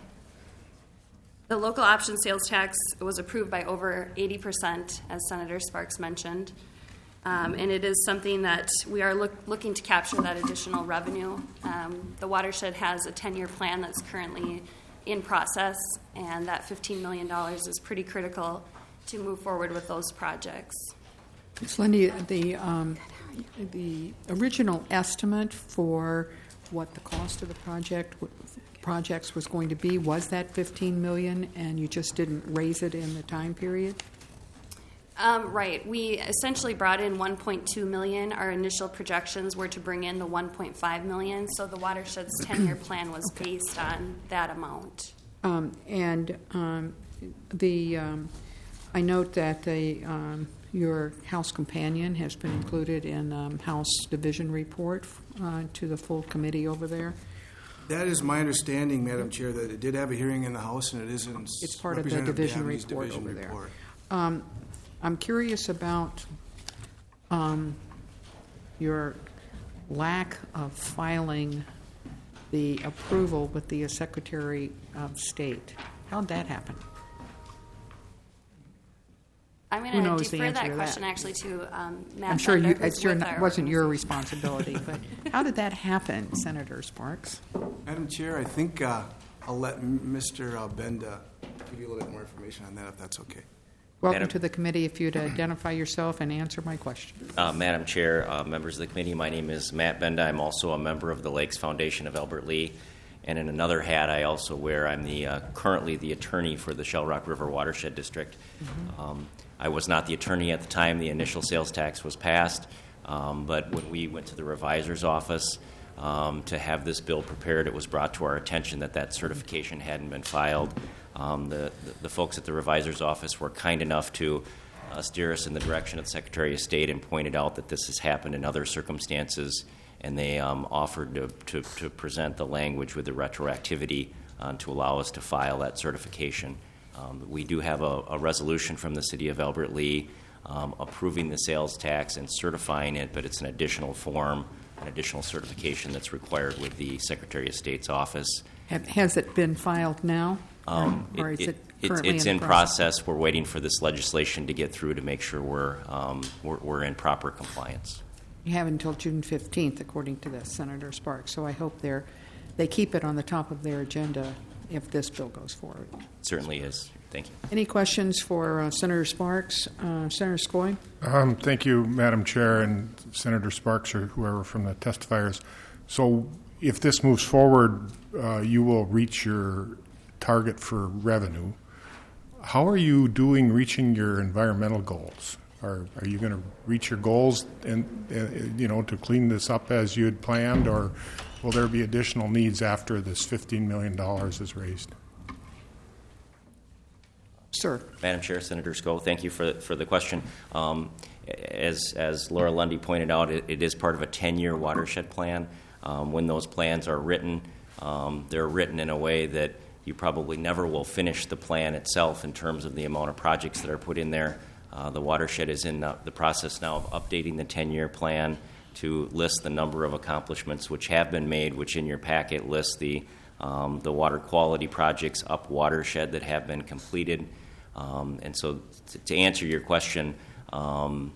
The local option sales tax was approved by over eighty percent, as Senator Sparks mentioned, um, and it is something that we are look, looking to capture that additional revenue. Um, the watershed has a ten-year plan that's currently in process, and that fifteen million dollars is pretty critical to move forward with those projects. Miz Lindy, the um, the original estimate for what the cost of the project projects was going to be was that fifteen million dollars, and you just didn't raise it in the time period? Um, right. We essentially brought in one point two million dollars. Our initial projections were to bring in the one point five million dollars, so the watershed's ten-year plan was based on that amount. Um, and um, the um, I note that the um, your House companion has been included in um, House Division report uh, to the full committee over there. That is my understanding, Madam Chair, that it did have a hearing in the House, and it is in It's part of the division Dabney's report division over report. there. Um, I'm curious about um, your lack of filing the approval with the Secretary of State. How'd that happen? I'm Who going to knows the defer answer that to question that? actually to um, Matt I'm sure Bender, you, who's it's your, with our wasn't your organization. responsibility, but how did that happen, Senator Sparks? Madam Chair, I think uh, I'll let M- Mister Uh, Benda give you a little bit more information on that, if that's okay. Welcome Madam- to the committee. If you'd identify yourself and answer my question. Uh, Madam Chair, uh, members of the committee, my name is Matt Benda. I'm also a member of the Lakes Foundation of Albert Lea. And in another hat I also wear, I'm the uh, currently the attorney for the Shell Rock River Watershed District. Mm-hmm. Um, I was not the attorney at the time the initial sales tax was passed, um, but when we went to the revisor's office um, to have this bill prepared, it was brought to our attention that that certification hadn't been filed. Um, the, the, the folks at the revisor's office were kind enough to uh, steer us in the direction of the Secretary of State and pointed out that this has happened in other circumstances, and they um, offered to, to, to present the language with the retroactivity uh, to allow us to file that certification. Um, we do have a, a resolution from the City of Albert Lea um, approving the sales tax and certifying it, but it's an additional form, an additional certification that's required with the Secretary of State's office. Have, has it been filed now? Um, or is it, it, it, currently it's in, in the process. We're waiting for this legislation to get through to make sure we're, um, we're, we're in proper compliance. You have until June fifteenth, according to this, Senator Sparks. So I hope they're, they keep it on the top of their agenda if this bill goes forward. It certainly is. Thank you. Any questions for uh, Senator Sparks? Uh, Senator Skoye? Um, thank you, Madam Chair, and Senator Sparks or whoever from the testifiers. So if this moves forward, uh, you will reach your target for revenue. How are you doing reaching your environmental goals? Are, are you going to reach your goals and, uh, you know, to clean this up as you had planned, or will there be additional needs after this fifteen million dollars is raised? Sir. Madam Chair, Senator Skoye, thank you for, for the question. Um, as, as Laura Lundy pointed out, it, it is part of a ten-year watershed plan. Um, when those plans are written, um, they're written in a way that you probably never will finish the plan itself in terms of the amount of projects that are put in there. Uh, the watershed is in the, the process now of updating the ten-year plan to list the number of accomplishments which have been made, which in your packet lists the, um, the water quality projects up watershed that have been completed. Um, and so to, to answer your question, um,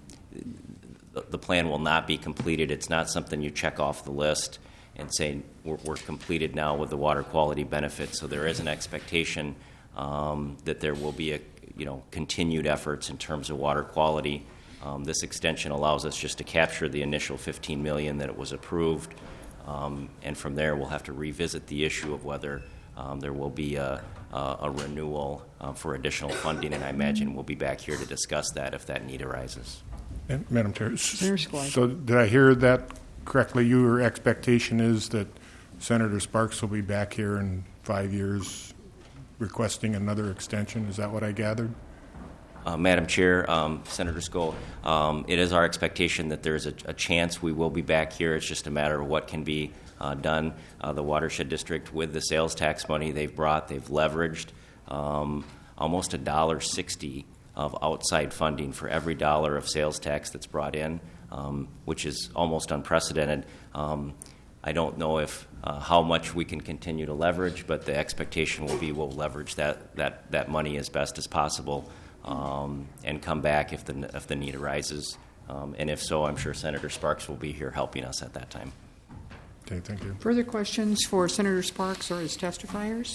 the, the plan will not be completed. It's not something you check off the list and say we're, we're completed now with the water quality benefits. So there is an expectation um, that there will be a you know continued efforts in terms of water quality. Um, this extension allows us just to capture the initial fifteen million dollars that it was approved, um, and from there we'll have to revisit the issue of whether um, there will be a, a, a renewal uh, for additional funding, and I imagine we'll be back here to discuss that if that need arises. And Madam Chair, Senator Skoye. so did I hear that correctly? Your expectation is that Senator Sparks will be back here in five years requesting another extension. Is that what I gathered? Uh, Madam Chair, um, Senator Skoye, um, it is our expectation that there's a, a chance we will be back here. It's just a matter of what can be uh, done. Uh, the Watershed District, with the sales tax money they've brought, they've leveraged um, almost a dollar sixty of outside funding for every dollar of sales tax that's brought in, um, which is almost unprecedented. Um, I don't know if uh, how much we can continue to leverage, but the expectation will be we'll leverage that that, that money as best as possible. Um, and come back if the if the need arises, um, and if so, I'm sure Senator Sparks will be here helping us at that time. Okay, thank you. Further questions for Senator Sparks or his testifiers?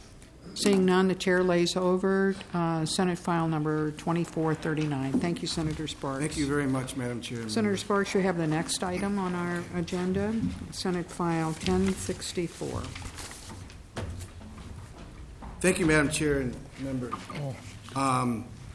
Seeing none, the chair lays over uh, Senate file number twenty-four thirty-nine. Thank you, Senator Sparks. Thank you very much, Madam Chair. Senator Sparks, you have the next item on our agenda, Senate file ten sixty-four. Thank you, Madam Chair and members. Um,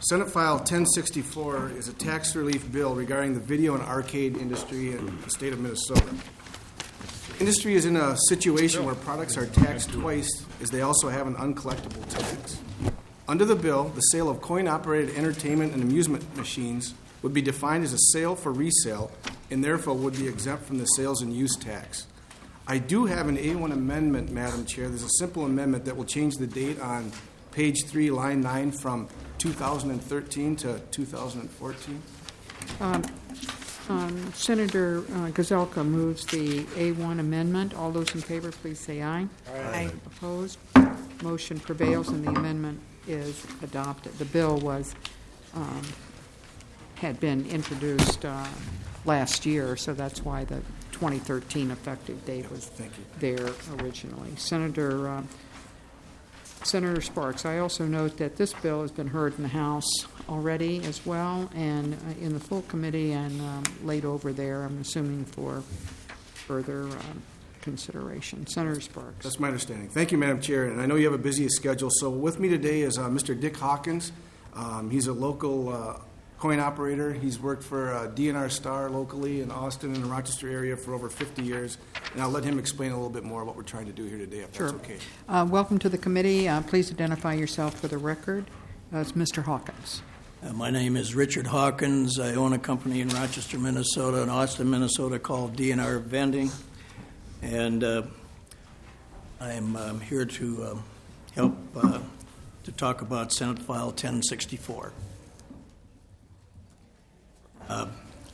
Senate File ten sixty-four is a tax relief bill regarding the video and arcade industry in the state of Minnesota. The industry is in a situation where products are taxed twice, as they also have an uncollectible tax. Under the bill, the sale of coin-operated entertainment and amusement machines would be defined as a sale for resale and therefore would be exempt from the sales and use tax. I do have an A one amendment, Madam Chair. There's a simple amendment that will change the date on page three, line nine, from two thousand thirteen to two thousand fourteen. Um, um, Senator uh, Gazelka moves the A one amendment. All those in favor, please say aye. Aye. Opposed? Motion prevails and the amendment is adopted. The bill was um, had been introduced uh, last year, so that's why the twenty thirteen effective date was there originally. Senator uh, Senator Sparks, I also note that this bill has been heard in the House already as well, and uh, in the full committee and um, laid over there, I'm assuming, for further um, consideration. Senator Sparks. That's my understanding. Thank you, Madam Chair. And I know you have a busy schedule. So with me today is uh, Mister Dick Hawkins. Um, he's a local uh, coin operator. He's worked for uh, D N R Star locally in Austin and the Rochester area for over fifty years. And I'll let him explain a little bit more what we're trying to do here today, if Sure. that's okay. Uh, welcome to the committee. Uh, please identify yourself for the record. Uh, it's Mister Hawkins. Uh, my name is Richard Hawkins. I own a company in Rochester, Minnesota, and Austin, Minnesota called D N R Vending. And uh, I'm um, here to um, help uh, to talk about Senate File ten sixty-four. Uh,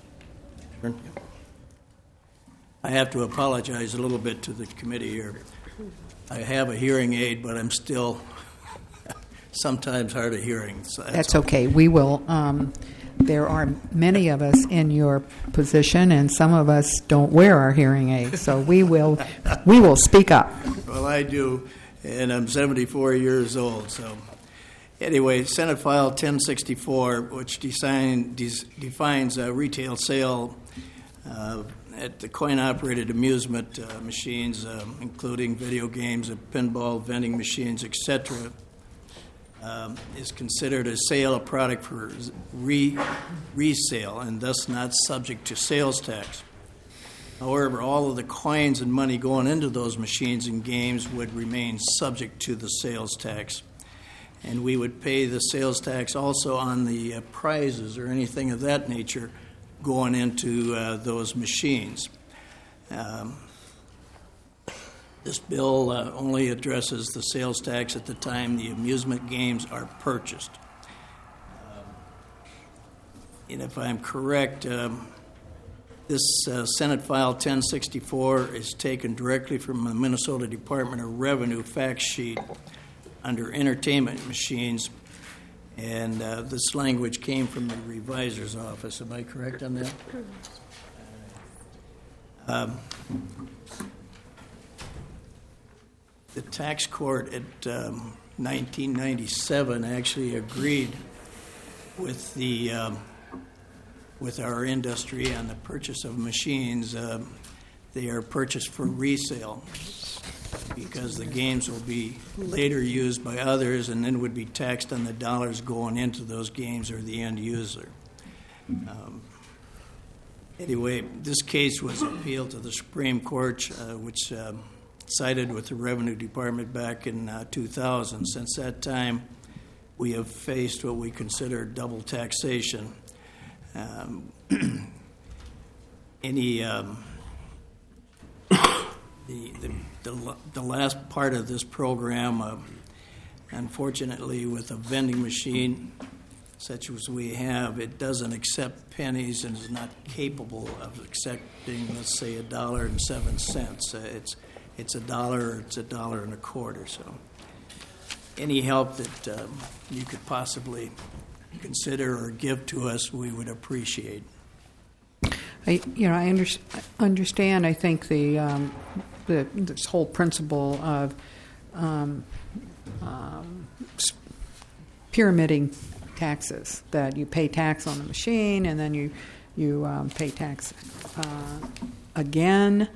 I have to apologize a little bit to the committee here. I have a hearing aid, but I'm still sometimes hard of hearing. So that's That's okay. We will. Um, there are many of us in your position, and some of us don't wear our hearing aids. So we will. We will speak up. Well, I do, and I'm seventy-four years old. So, anyway, Senate File ten sixty-four, which design, des, defines a retail sale uh, at the coin-operated amusement uh, machines, um, including video games, pinball, vending machines, et cetera, um, is considered a sale of product for re, resale and thus not subject to sales tax. However, all of the coins and money going into those machines and games would remain subject to the sales tax. And we would pay the sales tax also on the uh, prizes or anything of that nature going into uh, those machines. Um, this bill uh, only addresses the sales tax at the time the amusement games are purchased. Um, and if I'm correct, um, this uh, Senate File ten sixty-four is taken directly from the Minnesota Department of Revenue fact sheet under entertainment machines, and uh, this language came from the revisor's office. Am I correct on that? Um, the tax court at um, nineteen ninety-seven actually agreed with the um, with our industry on the purchase of machines. Um, they are purchased for resale, because the games will be later used by others and then would be taxed on the dollars going into those games or the end user. Um, anyway, this case was appealed to the Supreme Court, uh, which um, sided with the Revenue Department back in uh, two thousand. Since that time, we have faced what we consider double taxation. Um, any um, The, the, the, the last part of this program, uh, unfortunately, with a vending machine such as we have, it doesn't accept pennies and is not capable of accepting, let's say, a dollar and seven cents. Uh, it's it's a dollar, or it's a dollar and a quarter. So, any help that um, you could possibly consider or give to us, we would appreciate. I, you know, I under, understand. I think the, um, the this whole principle of um, um, pyramiding taxes, that you pay tax on the machine and then you you um, pay tax uh, again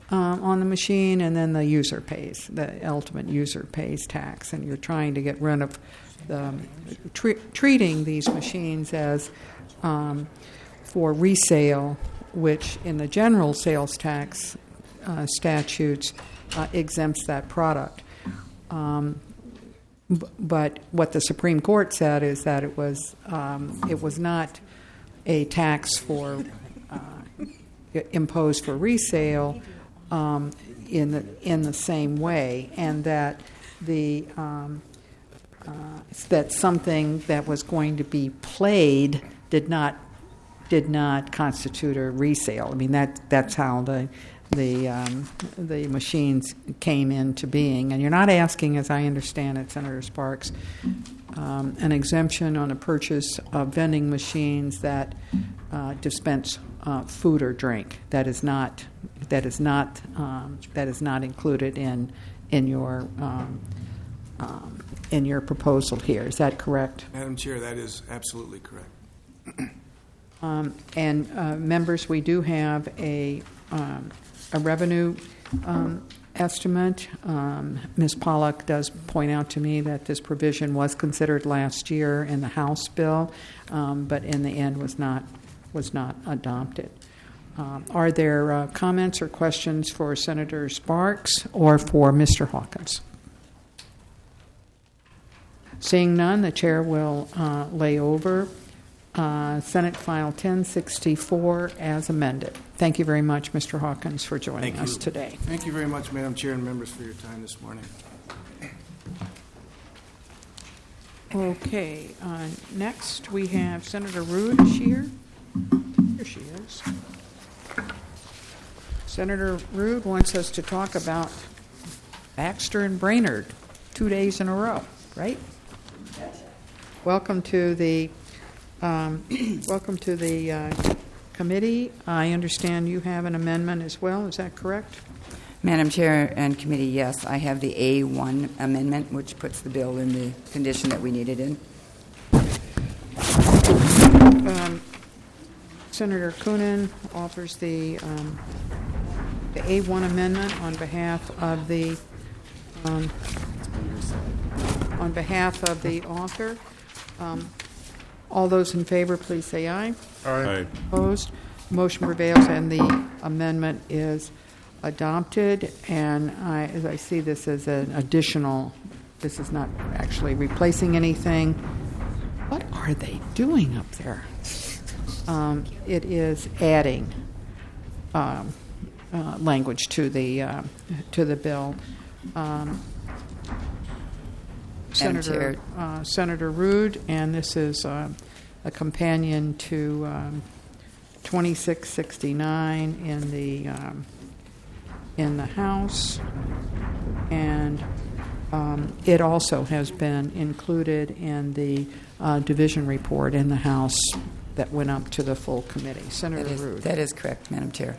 um, on the machine, and then the user pays, the ultimate user pays tax. And you're trying to get rid of the, tre- treating these machines as um, for resale, which in the general sales tax uh, statutes uh, exempts that product. Um, b- but what the Supreme Court said is that it was um, it was not a tax for uh, imposed for resale um, in the in the same way, and that the um, uh, that something that was going to be played did not did not constitute a resale. I mean that that's how the the um, the machines came into being. And you're not asking, as I understand it, Senator Sparks, um, an exemption on the purchase of vending machines that uh, dispense uh, food or drink. That is not that is not um, that is not included in in your um, um, in your proposal here. Is that correct? Madam Chair, that is absolutely correct. Um, and uh, members, we do have a um, a revenue um, estimate. Um, Miz Pollack does point out to me that this provision was considered last year in the House bill, um, but in the end was not was not adopted. Um, are there uh, comments or questions for Senator Sparks or for Mister Hawkins? Seeing none, the chair will uh, lay over Uh, Senate File ten sixty-four as amended. Thank you very much, Mister Hawkins, for joining Thank us you. today. Thank you very much, Madam Chair and members, for your time this morning. Okay, uh, next we have Senator Ruud. Is she here? Here she is. Senator Ruud wants us to talk about Baxter and Brainerd two days in a row, right? Welcome to the Um, welcome to the uh, committee. I understand you have an amendment as well. Is that correct? Madam Chair and committee, yes. I have the A one amendment, which puts the bill in the condition that we need it in. Um, Senator Coonan offers the, um, the A one amendment on behalf of the um, on behalf of the author. Um, All those in favor, please say aye. Aye. Opposed? Motion prevails, and the amendment is adopted. And I, as I see this as an additional, this is not actually replacing anything. What are they doing up there? Um, it is adding um, uh, language to the uh, to the bill. Um, Senator uh, Senator Ruud, and this is uh, a companion to um, twenty-six sixty-nine in the um, in the House, and um, it also has been included in the uh, division report in the House that went up to the full committee. Senator That is, Ruud. that is correct, Madam Chair.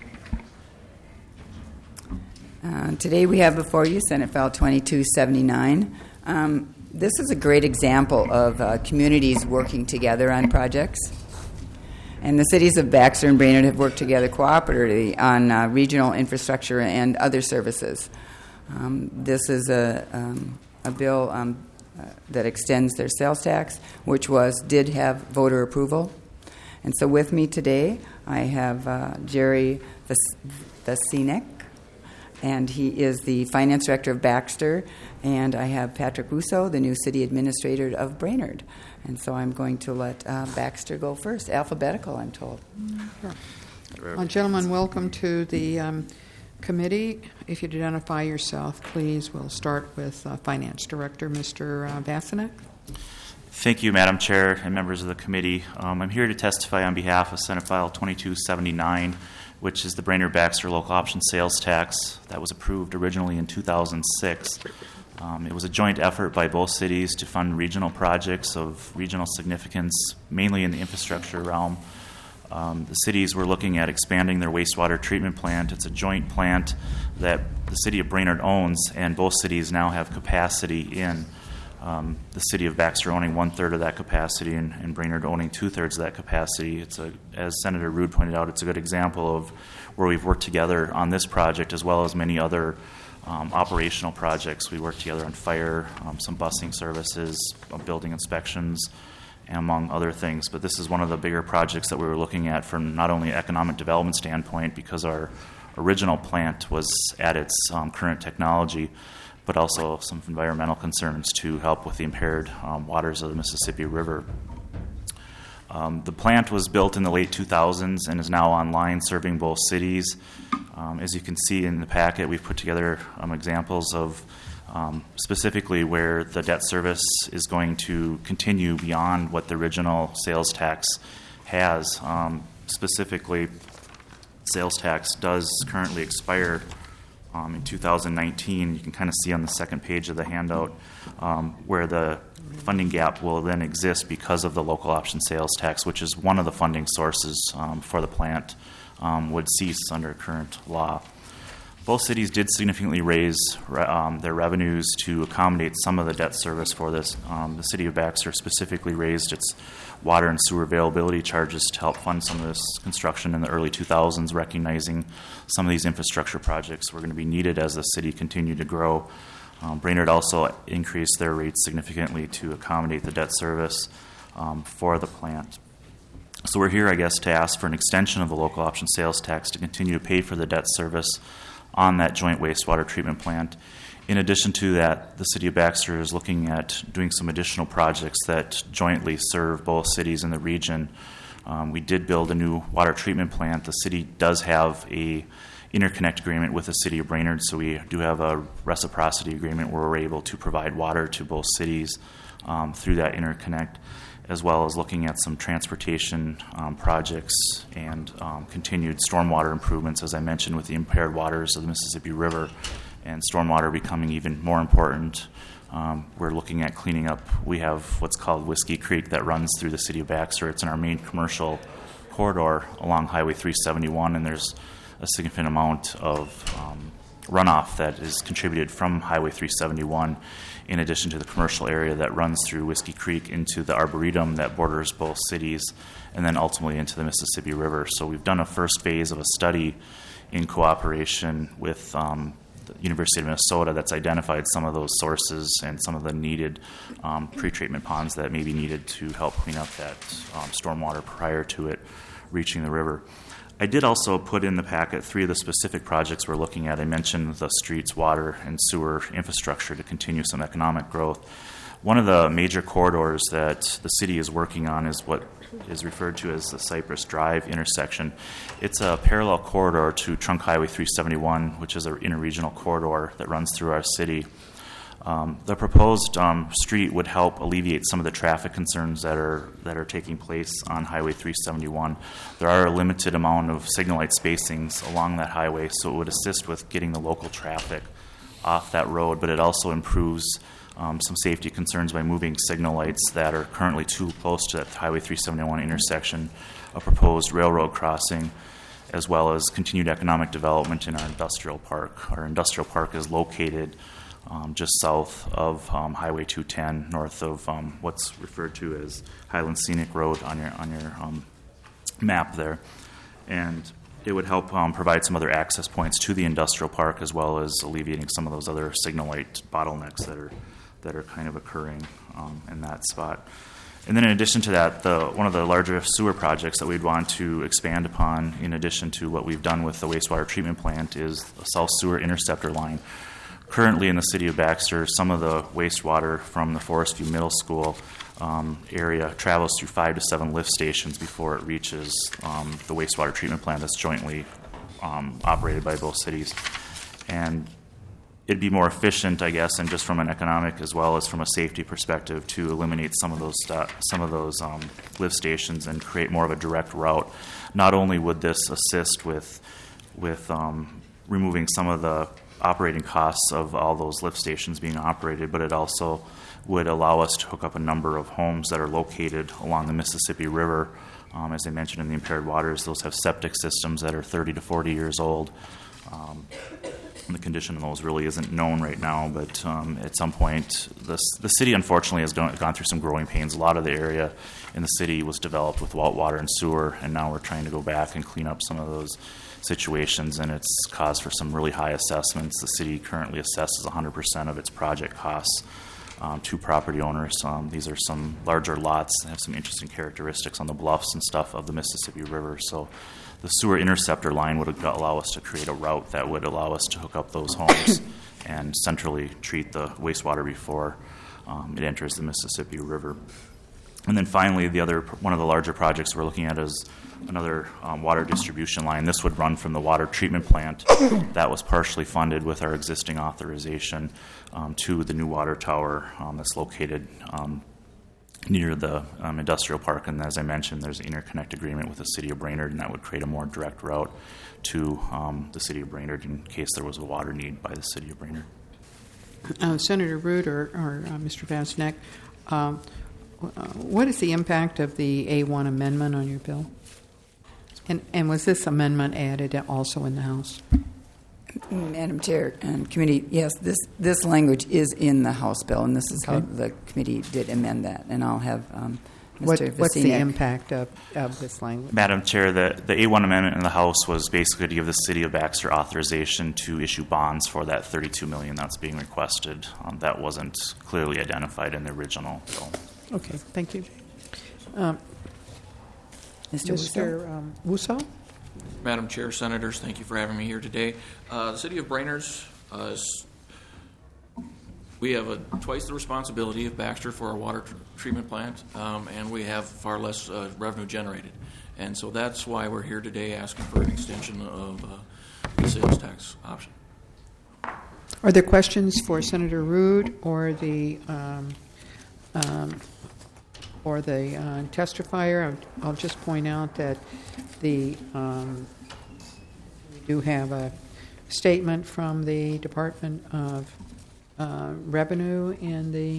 Uh, today we have before you Senate File twenty-two seventy-nine. Um, this is a great example of uh, communities working together on projects. And the cities of Baxter and Brainerd have worked together cooperatively on uh, regional infrastructure and other services. Um, this is a, um, a bill um, uh, that extends their sales tax, which was did have voter approval. And so with me today, I have uh, Jerry Vasinek, and he is the finance director of Baxter, and I have Patrick Russo, the new city administrator of Brainerd. And so I'm going to let uh, Baxter go first. Alphabetical, I'm told. Sure. Uh, gentlemen, welcome to the um, committee. If you'd identify yourself, please. We'll start with uh, Finance Director, Mister Uh, Vasinek. Thank you, Madam Chair and members of the committee. Um, I'm here to testify on behalf of Senate File twenty-two seventy-nine, which is the Brainerd-Baxter local option sales tax that was approved originally in two thousand six. Um, it was a joint effort by both cities to fund regional projects of regional significance, mainly in the infrastructure realm. Um, the cities were looking at expanding their wastewater treatment plant. It's a joint plant that the city of Brainerd owns, and both cities now have capacity in. um, the city of Baxter owning one-third of that capacity and, and Brainerd owning two-thirds of that capacity. It's a, as Senator Rude pointed out, it's a good example of where we've worked together on this project as well as many other um, operational projects. We worked together on fire, um, some busing services, uh, building inspections, and among other things. But this is one of the bigger projects that we were looking at from not only an economic development standpoint, because our original plant was at its um, current technology, but also some environmental concerns to help with the impaired um, waters of the Mississippi River. Um, the plant was built in the late two thousands and is now online serving both cities. Um, as you can see in the packet, we've put together um, examples of um, specifically where the debt service is going to continue beyond what the original sales tax has. Um, specifically, sales tax does currently expire um, in two thousand nineteen. You can kind of see on the second page of the handout um, where the funding gap will then exist because of the local option sales tax, which is one of the funding sources um, for the plant, um, would cease under current law. Both cities did significantly raise um, their revenues to accommodate some of the debt service for this. Um, the city of Baxter specifically raised its water and sewer availability charges to help fund some of this construction in the early two thousands, recognizing some of these infrastructure projects were going to be needed as the city continued to grow. Um, Brainerd also increased their rates significantly to accommodate the debt service um, for the plant. So we're here, I guess, to ask for an extension of the local option sales tax to continue to pay for the debt service on that joint wastewater treatment plant. In addition to that, the city of Baxter is looking at doing some additional projects that jointly serve both cities in the region. Um, we did build a new water treatment plant. The city does have a interconnect agreement with the city of Brainerd, so we do have a reciprocity agreement where we're able to provide water to both cities um, through that interconnect, as well as looking at some transportation um, projects and um, continued stormwater improvements, as I mentioned, with the impaired waters of the Mississippi River and stormwater becoming even more important. Um, we're looking at cleaning up. We have what's called Whiskey Creek that runs through the city of Baxter. It's in our main commercial corridor along Highway three seventy-one, and there's a significant amount of um, runoff that is contributed from Highway three seventy-one, in addition to the commercial area that runs through Whiskey Creek into the Arboretum that borders both cities, and then ultimately into the Mississippi River. So we've done a first phase of a study in cooperation with um, the University of Minnesota that's identified some of those sources and some of the needed um, pretreatment ponds that may be needed to help clean up that um, stormwater prior to it reaching the river. I did also put in the packet three of the specific projects we're looking at. I mentioned the streets, water, and sewer infrastructure to continue some economic growth. One of the major corridors that the city is working on is what is referred to as the Cypress Drive intersection. It's a parallel corridor to Trunk Highway three seventy-one, which is an interregional corridor that runs through our city. Um, the proposed um, street would help alleviate some of the traffic concerns that are that are taking place on Highway three seventy-one. There are a limited amount of signal light spacings along that highway, so it would assist with getting the local traffic off that road, but it also improves um, some safety concerns by moving signal lights that are currently too close to that Highway three seventy-one intersection, a proposed railroad crossing, as well as continued economic development in our industrial park. Our industrial park is located Um, just south of um, Highway two ten, north of um, what's referred to as Highland Scenic Road on your on your um, map there, and it would help um, provide some other access points to the industrial park, as well as alleviating some of those other signal light bottlenecks that are that are kind of occurring um, in that spot. And then in addition to that, the, one of the larger sewer projects that we'd want to expand upon, in addition to what we've done with the wastewater treatment plant, is the South Sewer Interceptor Line. Currently in the city of Baxter, some of the wastewater from the Forest View Middle School um, area travels through five to seven lift stations before it reaches um, the wastewater treatment plant that's jointly um, operated by both cities. And it'd be more efficient, I guess, and just from an economic as well as from a safety perspective, to eliminate some of those st- some of those um, lift stations and create more of a direct route. Not only would this assist with with um, removing some of the operating costs of all those lift stations being operated, but it also would allow us to hook up a number of homes that are located along the Mississippi River. Um, as I mentioned, in the impaired waters, those have septic systems that are thirty to forty years old. Um, And the condition of those really isn't known right now, but um, at some point, this, the city unfortunately has gone, gone through some growing pains. A lot of the area in the city was developed without water and sewer, and now we're trying to go back and clean up some of those situations, and it's caused for some really high assessments. The city currently assesses one hundred percent of its project costs um, to property owners. Um, these are some larger lots that have some interesting characteristics on the bluffs and stuff of the Mississippi River. So the sewer interceptor line would allow us to create a route that would allow us to hook up those homes and centrally treat the wastewater before um, it enters the Mississippi River. And then finally, the other one of the larger projects we're looking at is another um, water distribution line. This would run from the water treatment plant that was partially funded with our existing authorization um, to the new water tower um, that's located um, near the um, industrial park. And as I mentioned, there's an interconnect agreement with the city of Brainerd, and that would create a more direct route to um, the city of Brainerd in case there was a water need by the city of Brainerd. Uh, Senator Root or, or uh, Mister Vasnek, um, uh, what is the impact of the A one amendment on your bill? And, and was this amendment added also in the House? Madam Chair and Committee, yes, this, this language is in the House bill, and this is Okay. how the committee did amend that. And I'll have um, Mister What, what's the Vasiniak- impact of, of this language? Madam Chair, the, the A one amendment in the House was basically to give the city of Baxter authorization to issue bonds for that thirty-two million dollars that's being requested. Um, that wasn't clearly identified in the original bill. Okay, thank you. Um, Mister Mister Um, Wusso? Madam Chair, Senators, thank you for having me here today. Uh, the City of Brainerd, uh, is, we have a, twice the responsibility of Baxter for our water tr- treatment plant, um, and we have far less uh, revenue generated. And so that's why we're here today asking for an extension of uh, the sales tax option. Are there questions for Senator Rood or the um, um, or the uh, testifier? I'll, I'll just point out that the um, we do have a statement from the Department of uh, Revenue in the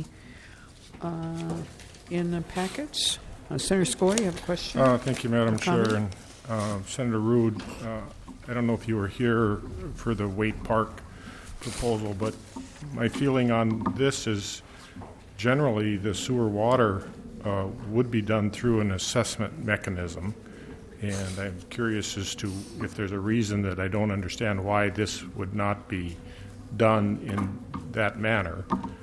uh, in the packets. Uh, Senator Skoye, you have a question? Uh, thank you, Madam Comment? Chair. And uh, Senator Rood, uh, I don't know if you were here for the Waite Park proposal, but my feeling on this is generally the sewer water uh, would be done through an assessment mechanism. And I'm curious as to if there's a reason that I don't understand why this would not be done in that manner.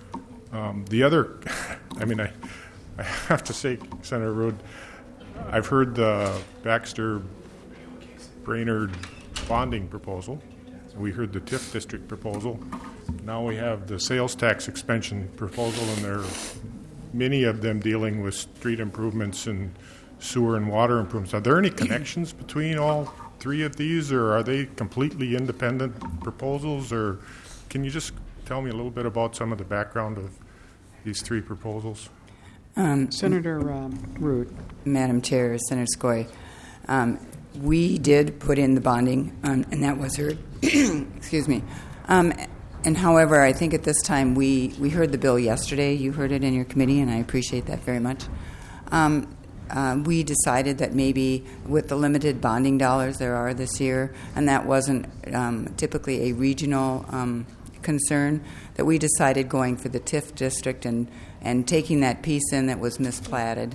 Um, the other, I mean, I, I have to say, Senator Rood, I've heard the Baxter Brainerd bonding proposal. We heard the TIF district proposal. Now we have the sales tax expansion proposal, and there are many of them dealing with street improvements and sewer and water improvements. Are there any connections between all three of these, or are they completely independent proposals? Or can you just tell me a little bit about some of the background of these three proposals? Um, Senator um, Rood. Madam Chair, Senator Skoye, um, we did put in the bonding, um, and that was heard. Excuse me. Um, and however, I think at this time we, we heard the bill yesterday. You heard it in your committee, and I appreciate that very much. Um, uh, we decided that maybe with the limited bonding dollars there are this year, and that wasn't um, typically a regional um, concern, that we decided going for the TIF district and, and taking that piece in that was misplatted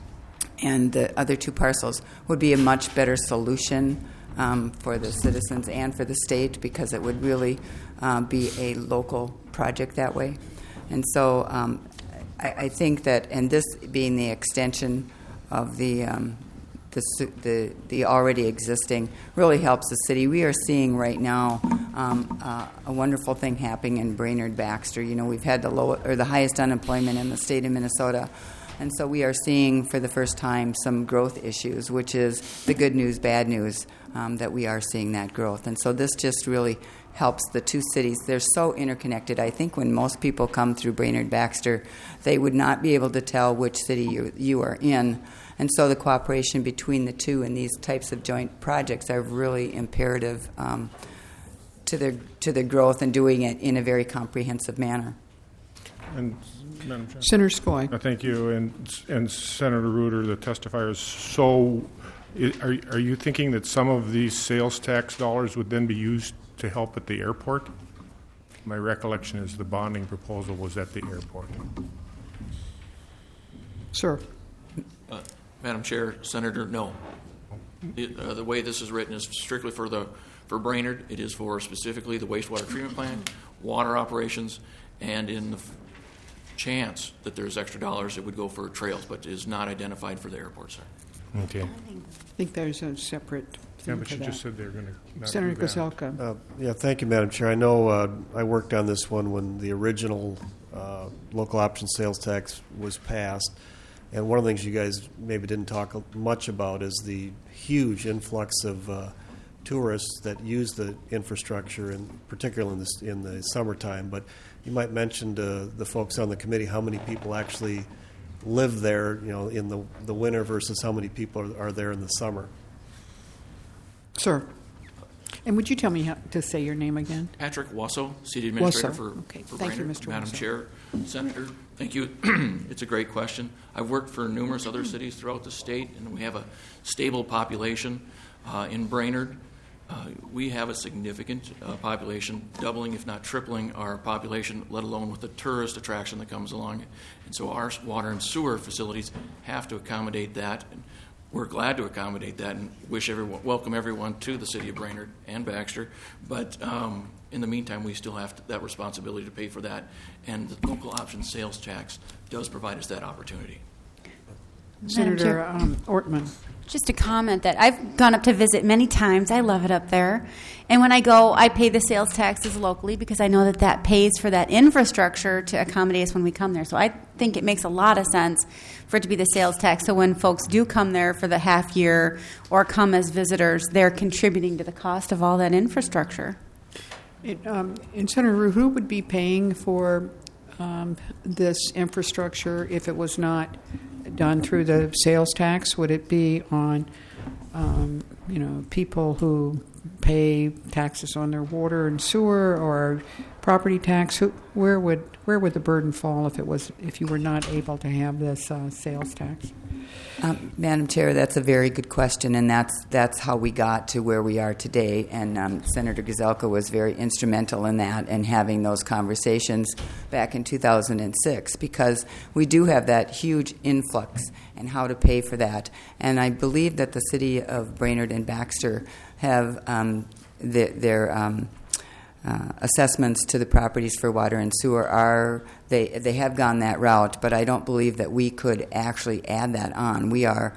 and the other two parcels would be a much better solution um, for the citizens and for the state, because it would really uh, be a local project that way. And so um, I, I think that, and this being the extension of the, um, the the the already existing, really helps the city. We are seeing right now um, uh, a wonderful thing happening in Brainerd Baxter. You know, we've had the low or the highest unemployment in the state of Minnesota. And so we are seeing for the first time some growth issues, which is the good news, bad news, um, that we are seeing that growth. And so this just really helps the two cities. They're so interconnected. I think when most people come through Brainerd Baxter, they would not be able to tell which city you, you are in. And so the cooperation between the two in these types of joint projects are really imperative um, to their to their growth and doing it in a very comprehensive manner. And Madam Chair. Senator Skoye. Uh, thank you. And, and Senator Reuter, the testifiers, so i- are, are you thinking that some of these sales tax dollars would then be used to help at the airport? My recollection is the bonding proposal was at the airport. Sir. Uh, Madam Chair, Senator, no. It, uh, the way this is written is strictly for the for Brainerd. It is for specifically the wastewater treatment plant, water operations, and in the f- chance that there's extra dollars, it would go for trails, but it is not identified for the airport, sir. Okay. I think there's a separate thing Yeah, but for you that. just said they were going to. Senator Gazelka. Uh, yeah, thank you, Madam Chair. I know uh, I worked on this one when the original uh, local option sales tax was passed. And one of the things you guys maybe didn't talk much about is the huge influx of uh, tourists that use the infrastructure, and particularly in the, in the summertime. But you might mention to the folks on the committee how many people actually live there, you know, in the the winter versus how many people are, are there in the summer. Sir. And would you tell me how to say your name again? Patrick Wasso, City Administrator Wasso. for, Okay. for Thank you, Brainerd. Mister Madam Wasso. Chair, Senator, thank you. It's a great question. I've worked for numerous other cities throughout the state, and we have a stable population uh, in Brainerd. Uh, we have a significant uh, population, doubling if not tripling our population, let alone with the tourist attraction that comes along. And so our water and sewer facilities have to accommodate that. And we're glad to accommodate that and wish everyone, welcome everyone to the city of Brainerd and Baxter. But um, in the meantime, we still have to, that responsibility to pay for that. And the local option sales tax does provide us that opportunity. Senator um, Ortman. Just a comment that I've gone up to visit many times. I love it up there. And when I go, I pay the sales taxes locally because I know that that pays for that infrastructure to accommodate us when we come there. So I think it makes a lot of sense for it to be the sales tax. So when folks do come there for the half year or come as visitors, they're contributing to the cost of all that infrastructure. It, um, and Senator, who would be paying for um, this infrastructure if it was not done through the sales tax? Would it be on, um, you know, people who pay taxes on their water and sewer or property tax? Who, where would where would the burden fall if it was if you were not able to have this uh, sales tax? Um, Madam Chair, that's a very good question, and that's that's how we got to where we are today. And um, Senator Gazelka was very instrumental in that and having those conversations back in two thousand six, because we do have that huge influx and how to pay for that. And I believe that the city of Brainerd and Baxter have um, the, their um, uh, assessments to the properties for water and sewer are they they have gone that route, but I don't believe that we could actually add that on. We are,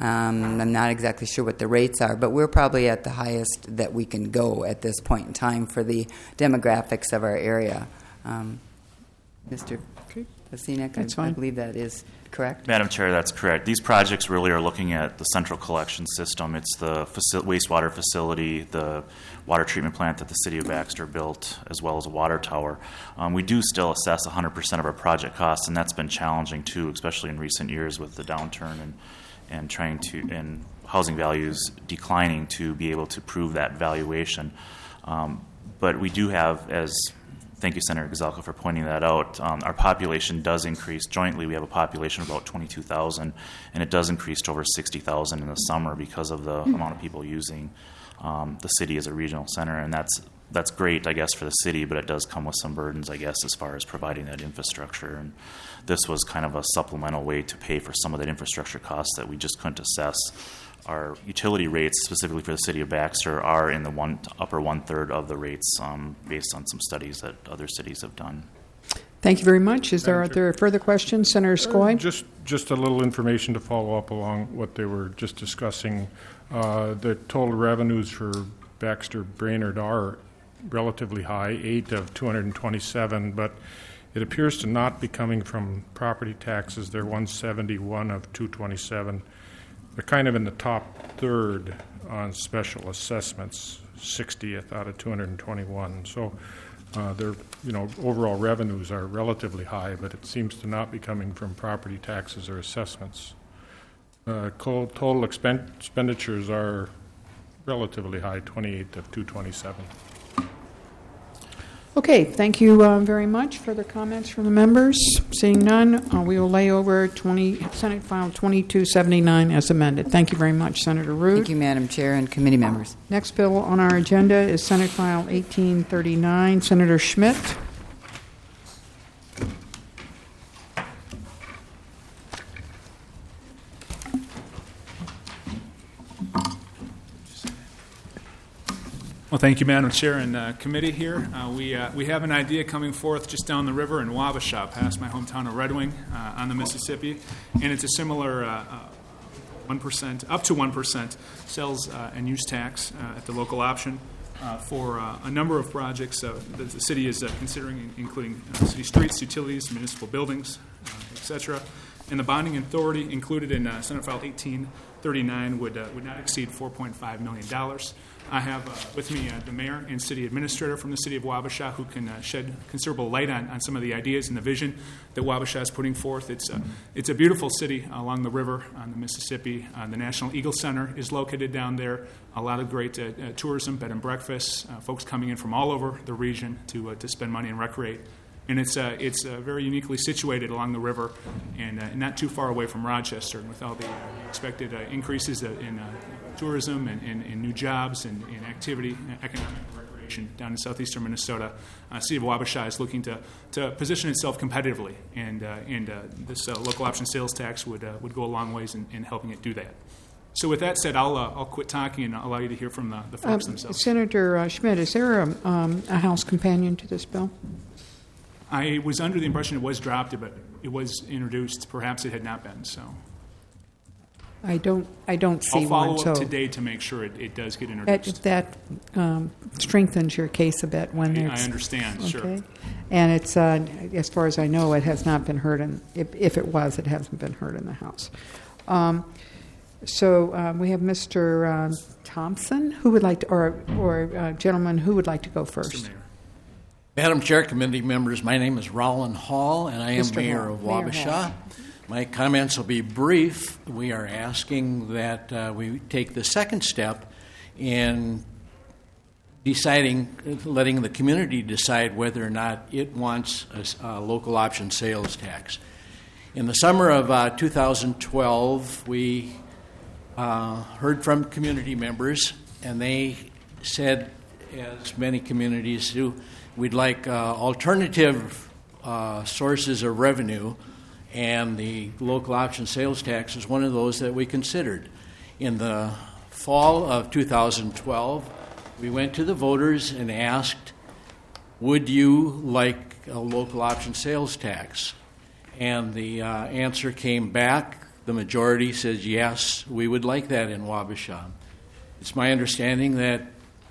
um, I'm not exactly sure what the rates are, but we're probably at the highest that we can go at this point in time for the demographics of our area. Um, Mister Pasinek, I, I believe that is correct. Madam Chair, that's correct. These projects really are looking at the central collection system. It's the faci- wastewater facility, the water treatment plant that the city of Baxter built, as well as a water tower. Um, we do still assess one hundred percent of our project costs, and that's been challenging too, especially in recent years with the downturn and and trying to and housing values declining to be able to prove that valuation. Um, but we do have, as thank you, Senator Gazelka, for pointing that out. Um, our population does increase. Jointly, we have a population of about twenty-two thousand, and it does increase to over sixty thousand in the summer because of the amount of people using um, the city as a regional center. And that's that's great, I guess, for the city, but it does come with some burdens, I guess, as far as providing that infrastructure. And this was kind of a supplemental way to pay for some of that infrastructure costs that we just couldn't assess. Our utility rates, specifically for the city of Baxter, are in the one upper one-third of the rates um, based on some studies that other cities have done. Thank you very much. Is there, are there further questions? Senator Skoye? Uh, just, just a little information to follow up along what they were just discussing. Uh, the total revenues for Baxter Brainerd are relatively high, eight of two hundred twenty-seven, but it appears to not be coming from property taxes. They're one seventy-one of two twenty-seven. They're kind of in the top third on special assessments, sixtieth out of two hundred twenty-one. So uh, their, you know, overall revenues are relatively high, but it seems to not be coming from property taxes or assessments. Uh, total expend- expenditures are relatively high, twenty-eight of two twenty-seven. Okay, thank you uh, very much. Further comments from the members? Seeing none, uh, we will lay over twenty, Senate File twenty-two seventy-nine as amended. Thank you very much, Senator Rood. Thank you, Madam Chair and committee members. Next bill on our agenda is Senate File eighteen thirty-nine. Senator Schmidt. Well, thank you, Madam Chair and uh, committee here. Uh, we uh, we have an idea coming forth just down the river in Wabasha, past my hometown of Red Wing, uh, on the Mississippi, and it's a similar uh, uh, one percent, up to one percent sales uh, and use tax uh, at the local option uh, for uh, a number of projects uh, that the city is uh, considering, including uh, city streets, utilities, municipal buildings, uh, et cetera. And the bonding authority included in uh, Senate File eighteen thirty-nine would uh, would not exceed four point five million dollars. I have uh, with me uh, the mayor and city administrator from the city of Wabasha who can uh, shed considerable light on, on some of the ideas and the vision that Wabasha is putting forth. It's, uh, it's a beautiful city along the river on the Mississippi. Uh, the National Eagle Center is located down there. A lot of great uh, uh, tourism, bed and breakfasts, uh, folks coming in from all over the region to, uh, to spend money and recreate. And it's uh, it's uh, very uniquely situated along the river and uh, not too far away from Rochester. And with all the uh, expected uh, increases in uh, tourism and, and, and new jobs and, and activity, economic recreation down in southeastern Minnesota, uh, City of Wabasha is looking to, to position itself competitively. And uh, and uh, this uh, local option sales tax would uh, would go a long ways in, in helping it do that. So with that said, I'll uh, I'll quit talking and allow you to hear from the, the folks Um, themselves. Senator uh, Schmidt, is there a, um, a House companion to this bill? I was under the impression it was dropped, but it was introduced. Perhaps it had not been. So I don't. I don't see I'll follow one. up so today to make sure it, it does get that, introduced. that um, strengthens your case a bit when I it's. understand, okay. sure. And it's, uh, as far as I know, it has not been heard, in, if, if it was, it hasn't been heard in the House. Um, so um, we have Mister Uh, Thompson, who would like to, or or uh, gentleman who would like to go first. Madam Chair, committee members, my name is Roland Hall, and I am Mister Mayor Hall. of Mayor Wabasha. Hall. My comments will be brief. We are asking that uh, we take the second step in deciding, letting the community decide whether or not it wants a, a local option sales tax. In the summer of uh, two thousand twelve, we uh, heard from community members, and they said, as many communities do, we'd like uh, alternative uh, sources of revenue, and the local option sales tax is one of those that we considered. In the fall of two thousand twelve, we went to the voters and asked, would you like a local option sales tax? And the uh, answer came back. The majority says, yes, we would like that in Wabasha. It's my understanding that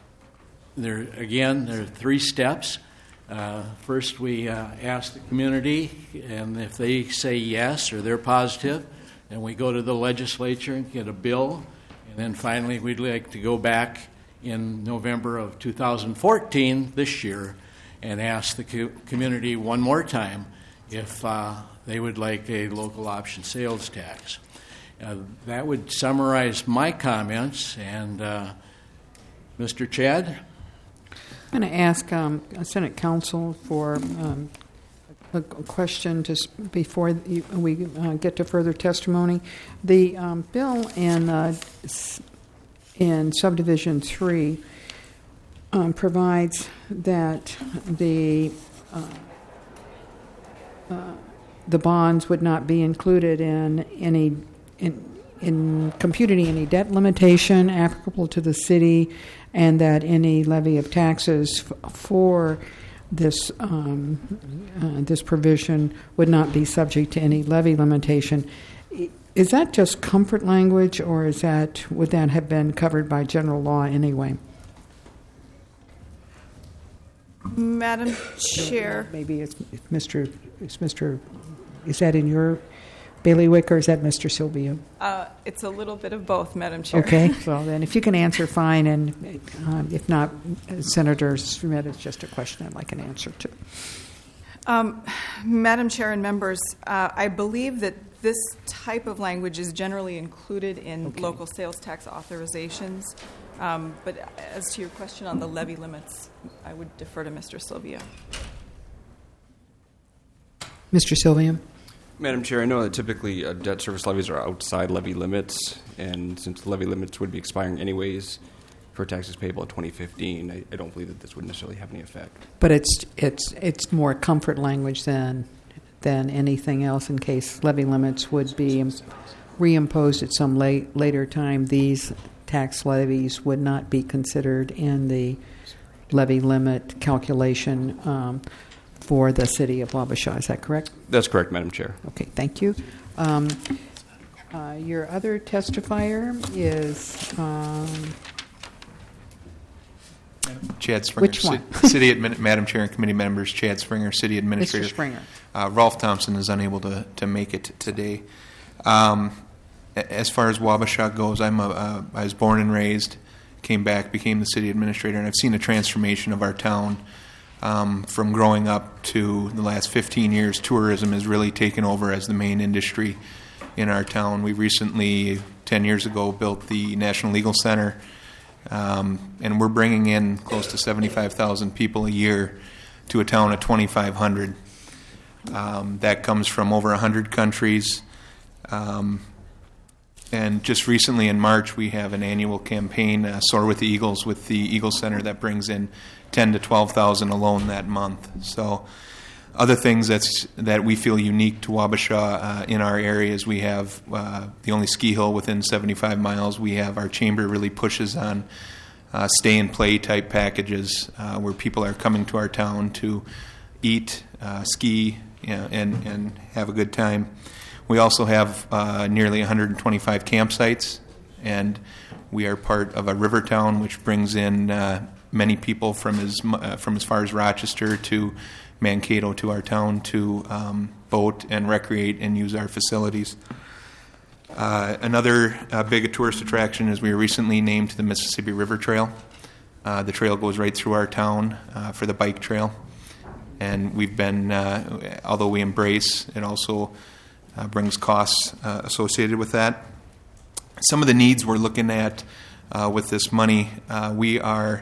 there, again, there are three steps. Uh, first, we uh, ask the community, and if they say yes or they're positive, then we go to the legislature and get a bill. And then finally, we'd like to go back in November of two thousand fourteen, this year, and ask the co- community one more time if uh, they would like a local option sales tax. Uh, that would summarize my comments, and uh, Mister Chad? I'm going to ask um, Senate Counsel for um, a, a question just before you, we uh, get to further testimony. The um, bill in uh, in subdivision three um, provides that the uh, uh, the bonds would not be included in any in in computing any debt limitation applicable to the city, and that any levy of taxes f- for this um, uh, this provision would not be subject to any levy limitation. Is that just comfort language, or is that would that have been covered by general law anyway? Madam Chair. Maybe it's, it's Mister It's Mister Is that in your bailiwick, or is that Mister Silvio? Uh, it's a little bit of both, Madam Chair. Okay, well then, if you can answer, fine, and um, if not, Senator Schmidt, it's just a question I'd like an answer to. Um, Madam Chair and members, uh, I believe that this type of language is generally included in Okay. local sales tax authorizations. Um, but as to your question on the levy limits, I would defer to Mister Sylvia. Mister Sylvia. Madam Chair, I know that typically uh, debt service levies are outside levy limits, and since the levy limits would be expiring anyways for taxes payable in twenty fifteen, I, I don't believe that this would necessarily have any effect. But it's it's it's more comfort language than than anything else in case levy limits would be reimposed at some late, later time. These tax levies would not be considered in the levy limit calculation um, for the city of Wabasha. Is that correct? That's correct, Madam Chair. Okay, thank you. Um, uh, your other testifier is um, Chad Springer. Which one? C- City admin- Madam Chair and committee members, Chad Springer, City Administrator. Mister Springer. Uh, Rolf Thompson is unable to, to make it today. Um, as far as Wabasha goes, I'm a, uh, I was born and raised, came back, became the city administrator, and I've seen a transformation of our town. Um, from growing up to the last fifteen years, tourism has really taken over as the main industry in our town. We recently, ten years ago, built the National Legal Center, um, and we're bringing in close to seventy-five thousand people a year to a town of twenty-five hundred. Um, that comes from over one hundred countries. Um, and just recently in March, we have an annual campaign, uh, Soar with the Eagles, with the Eagle Center that brings in ten to twelve thousand alone that month. So other things that's that we feel unique to Wabasha uh, in our area is we have uh, the only ski hill within seventy-five miles. We have our chamber really pushes on uh, stay and play type packages uh, where people are coming to our town to eat, uh, ski, you know, and, and have a good time. We also have uh, nearly one hundred twenty-five campsites, and we are part of a river town which brings in uh, many people from as uh, from as far as Rochester to Mankato to our town to um, boat and recreate and use our facilities. Uh, another uh, big tourist attraction is we were recently named to the Mississippi River Trail. Uh, the trail goes right through our town uh, for the bike trail, and we've been, uh, although we embrace, it also uh, brings costs uh, associated with that. Some of the needs we're looking at uh, with this money, uh, we are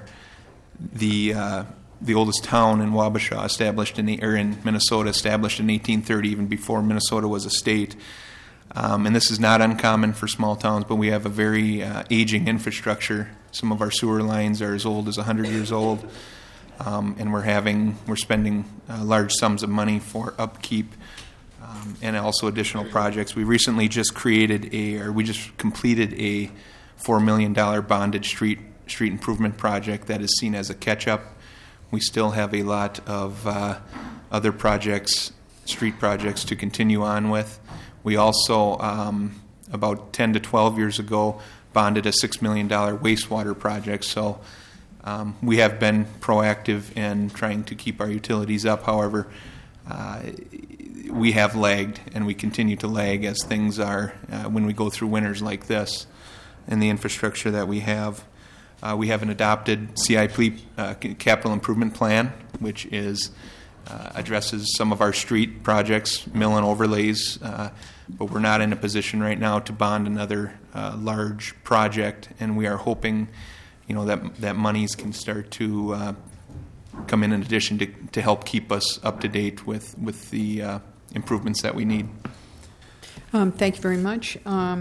the uh, the oldest town in Wabasha, established in or in Minnesota, established in eighteen thirty, even before Minnesota was a state. Um, and this is not uncommon for small towns, but we have a very uh, aging infrastructure. Some of our sewer lines are as old as one hundred years old, um, and we're having we're spending uh, large sums of money for upkeep um, and also additional projects. We recently just created a, or we just completed a four million dollars bonded street street improvement project that is seen as a catch-up. We still have a lot of uh, other projects, street projects, to continue on with. We also, um, about ten to twelve years ago, bonded a six million dollars wastewater project. So um, we have been proactive in trying to keep our utilities up. However, uh, we have lagged, and we continue to lag as things are uh, when we go through winters like this and the infrastructure that we have. Uh, we have an adopted C I P uh, capital improvement plan, which is uh, addresses some of our street projects, mill and overlays, uh, but we're not in a position right now to bond another uh, large project, and we are hoping, you know, that that monies can start to uh, come in in addition to, to help keep us up to date with with the uh, improvements that we need. Um, thank you very much, um,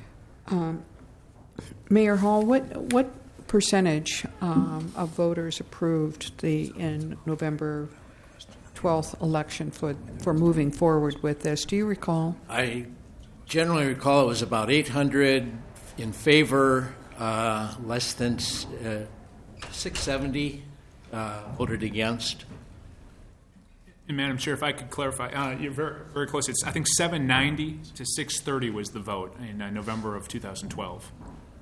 um, Mayor Hall. What what percentage um, of voters approved the in November twelfth election for for moving forward with this? Do you recall? I generally recall it was about eight hundred in favor, uh, less than uh, six seventy uh, voted against. And Madam Chair, if I could clarify, uh, you're very, very close. It's I think seven ninety to six thirty was the vote in uh, November of two thousand twelve.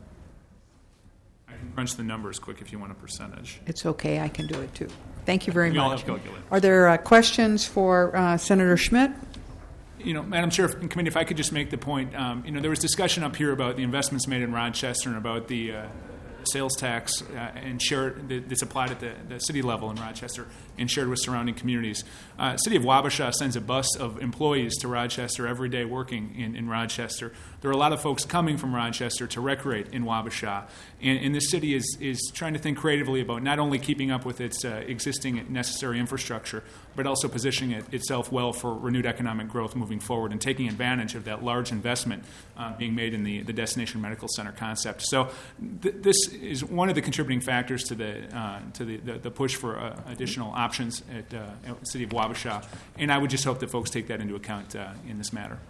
I can crunch the numbers quick if you want a percentage. It's okay. I can do it too. Thank you very We all much. have calculators. Are there uh, questions for uh, Senator Schmidt? You know, Madam Chair and Committee, if I could just make the point, um, you know, there was discussion up here about the investments made in Rochester and about the uh, sales tax uh, and share that's applied at the, the city level in Rochester and shared with surrounding communities. Uh, City of Wabasha sends a bus of employees to Rochester every day working in, in Rochester. There are a lot of folks coming from Rochester to recreate in Wabasha, and, and the city is, is trying to think creatively about not only keeping up with its uh, existing necessary infrastructure, but also positioning it, itself well for renewed economic growth moving forward and taking advantage of that large investment uh, being made in the, the Destination Medical Center concept. So th- this is one of the contributing factors to the uh, to the, the, the push for uh, additional options at, uh, at the City of Wabasha, and I would just hope that folks take that into account uh, in this matter.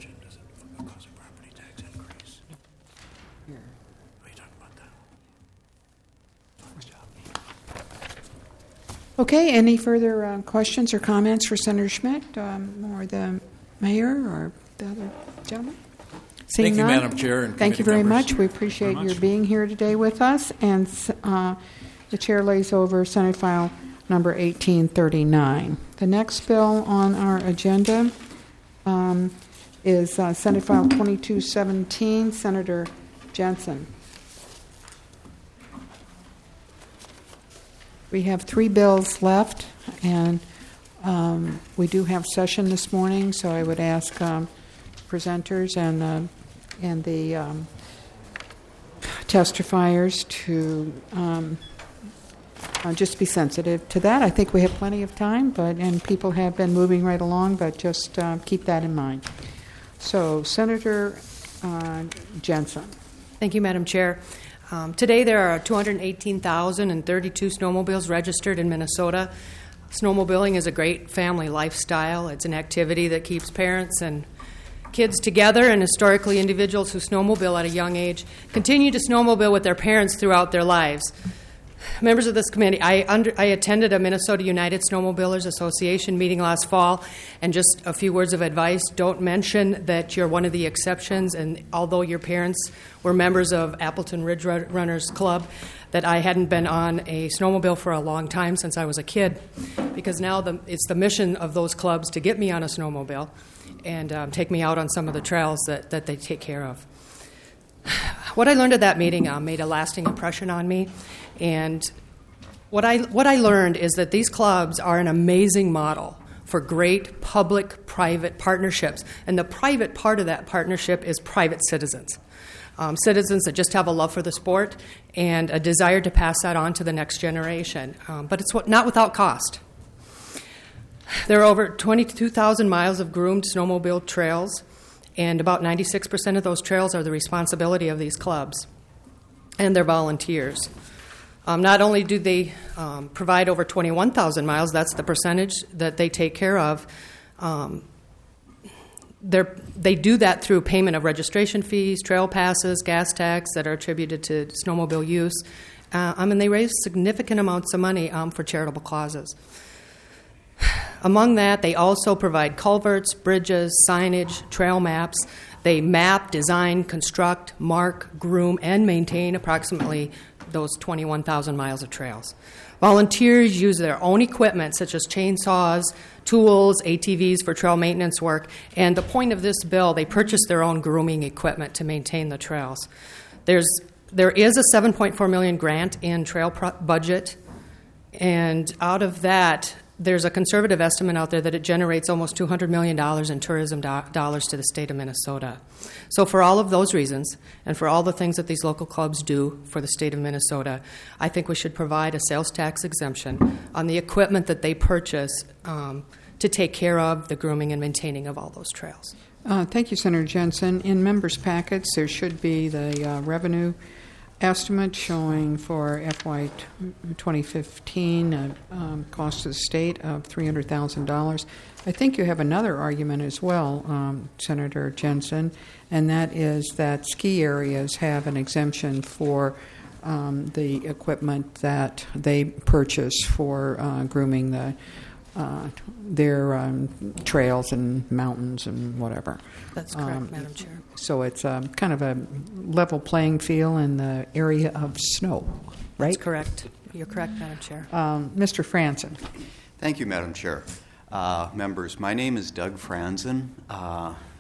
Okay, any further uh, questions or comments for Senator Schmidt um, or the mayor or the other gentleman? Seeing Thank you, none, Madam Chair. And thank you very members. much. We appreciate Very your much. being here today with us. And uh, the chair lays over Senate File number eighteen thirty-nine. The next bill on our agenda um, is uh, Senate File twenty-two seventeen, Senator Jensen. We have three bills left, and um, we do have session this morning, so I would ask um, presenters and uh, and the um, testifiers to um, uh, just be sensitive to that. I think we have plenty of time, but and people have been moving right along, but just uh, keep that in mind. So, Senator uh, Jensen. Thank you, Madam Chair. Um, today there are two hundred eighteen thousand thirty-two snowmobiles registered in Minnesota. Snowmobiling is a great family lifestyle. It's an activity that keeps parents and kids together, and historically individuals who snowmobile at a young age continue to snowmobile with their parents throughout their lives. Members of this committee, I, under, I attended a Minnesota United Snowmobilers Association meeting last fall, and just a few words of advice. Don't mention that you're one of the exceptions, and although your parents were members of Appleton Ridge Runners Club, that I hadn't been on a snowmobile for a long time since I was a kid, because now the, it's the mission of those clubs to get me on a snowmobile and um, take me out on some of the trails that, that they take care of. What I learned at that meeting uh, made a lasting impression on me, and what I what I learned is that these clubs are an amazing model for great public-private partnerships, and the private part of that partnership is private citizens, um, citizens that just have a love for the sport and a desire to pass that on to the next generation. Um, but it's what, not without cost. There are over twenty-two thousand miles of groomed snowmobile trails, and about ninety-six percent of those trails are the responsibility of these clubs and their volunteers. Um, not only do they um, provide over twenty-one thousand miles, that's the percentage that they take care of, um, they do that through payment of registration fees, trail passes, gas tax that are attributed to snowmobile use. Uh, I mean, they raise significant amounts of money um, for charitable causes. Among that, they also provide culverts, bridges, signage, trail maps. They map, design, construct, mark, groom, and maintain approximately those twenty-one thousand miles of trails. Volunteers use their own equipment, such as chainsaws, tools, A T Vs for trail maintenance work, and the point of this bill, they purchase their own grooming equipment to maintain the trails. There's, there is a seven point four million dollars grant in trail pro- budget, and out of that, there's a conservative estimate out there that it generates almost two hundred million dollars in tourism do- dollars to the state of Minnesota. So for all of those reasons, and for all the things that these local clubs do for the state of Minnesota, I think we should provide a sales tax exemption on the equipment that they purchase um, to take care of the grooming and maintaining of all those trails. Uh, thank you, Senator Jensen. In members' packets, there should be the uh, revenue estimate showing for F Y twenty fifteen uh, um, cost to the state of three hundred thousand dollars. I think you have another argument as well, um, Senator Jensen, and that is that ski areas have an exemption for um, the equipment that they purchase for uh, grooming the uh, their um, trails and mountains and whatever. That's correct, um, Madam Chair. So it's um, kind of a level playing field in the area of snow, right? That's correct. You're correct, Madam Chair. Um, Mister Franzen. Thank you, Madam Chair. Uh, members, my name is Doug Franzen. Uh,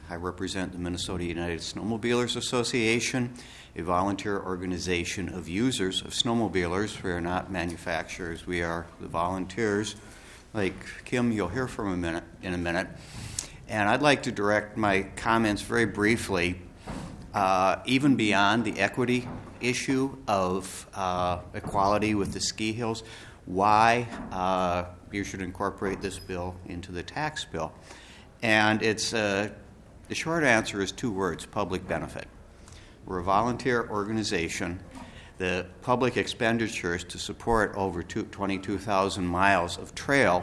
I represent the Minnesota United Snowmobilers Association, a volunteer organization of users of snowmobilers. We are not manufacturers. We are the volunteers. Like Kim, you'll hear from a minute, in a minute. And I'd like to direct my comments very briefly, uh, even beyond the equity issue of uh, equality with the ski hills, why uh, you should incorporate this bill into the tax bill. And it's uh, the short answer is two words: public benefit. We're a volunteer organization. The public expenditures to support over twenty-two thousand miles of trail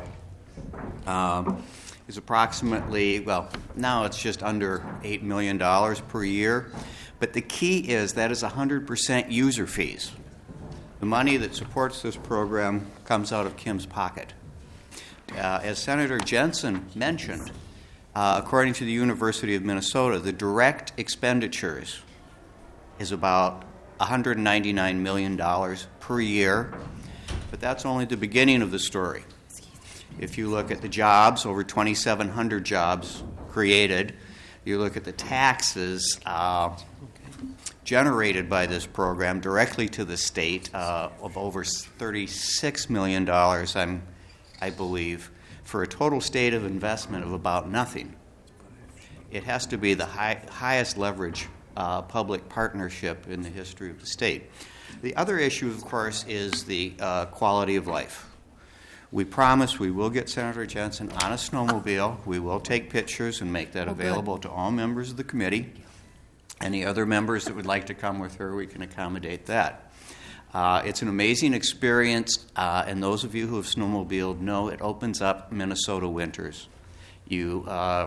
um, is approximately, well, now it's just under eight million dollars per year. But the key is that is one hundred percent user fees. The money that supports this program comes out of Kim's pocket. Uh, as Senator Jensen mentioned, uh, according to the University of Minnesota, the direct expenditures is about one hundred ninety-nine million dollars per year, but that's only the beginning of the story. If you look at the jobs, over twenty-seven hundred jobs created, you look at the taxes uh, generated by this program directly to the state uh, of over thirty-six million dollars, I'm, I believe, for a total state of investment of about nothing. It has to be the high, highest leverage uh, public partnership in the history of the state. The other issue, of course, is the uh, quality of life. We promise we will get Senator Jensen on a snowmobile. We will take pictures and make that Oh, available good. to all members of the committee. Any other members that would like to come with her, we can accommodate that. Uh, it's an amazing experience, uh, and those of you who have snowmobiled know it opens up Minnesota winters. You, uh,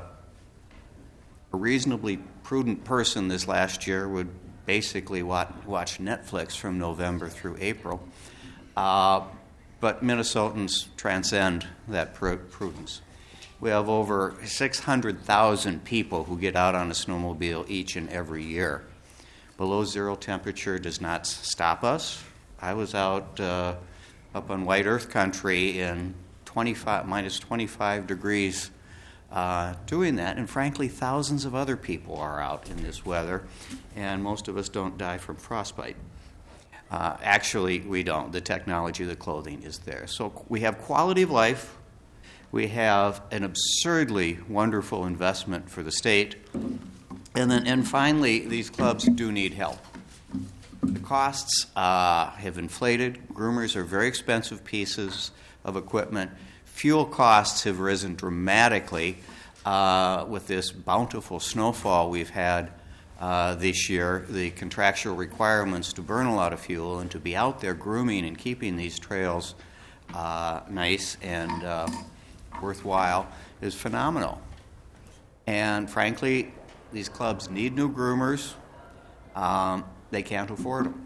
a reasonably prudent person this last year would basically watch, watch Netflix from November through April. Uh, But Minnesotans transcend that prudence. We have over six hundred thousand people who get out on a snowmobile each and every year. Below zero temperature does not stop us. I was out uh, up on White Earth Country in twenty-five, minus twenty-five degrees uh, doing that, and frankly, thousands of other people are out in this weather, and most of us don't die from frostbite. Uh, actually, we don't. The technology, the clothing is there. So we have quality of life. We have an absurdly wonderful investment for the state. And then, and finally, these clubs do need help. The costs uh, have inflated. Groomers are very expensive pieces of equipment. Fuel costs have risen dramatically uh, with this bountiful snowfall we've had Uh, this year. The contractual requirements to burn a lot of fuel and to be out there grooming and keeping these trails uh, nice and uh, worthwhile is phenomenal. And frankly, these clubs need new groomers. Um, they can't afford them.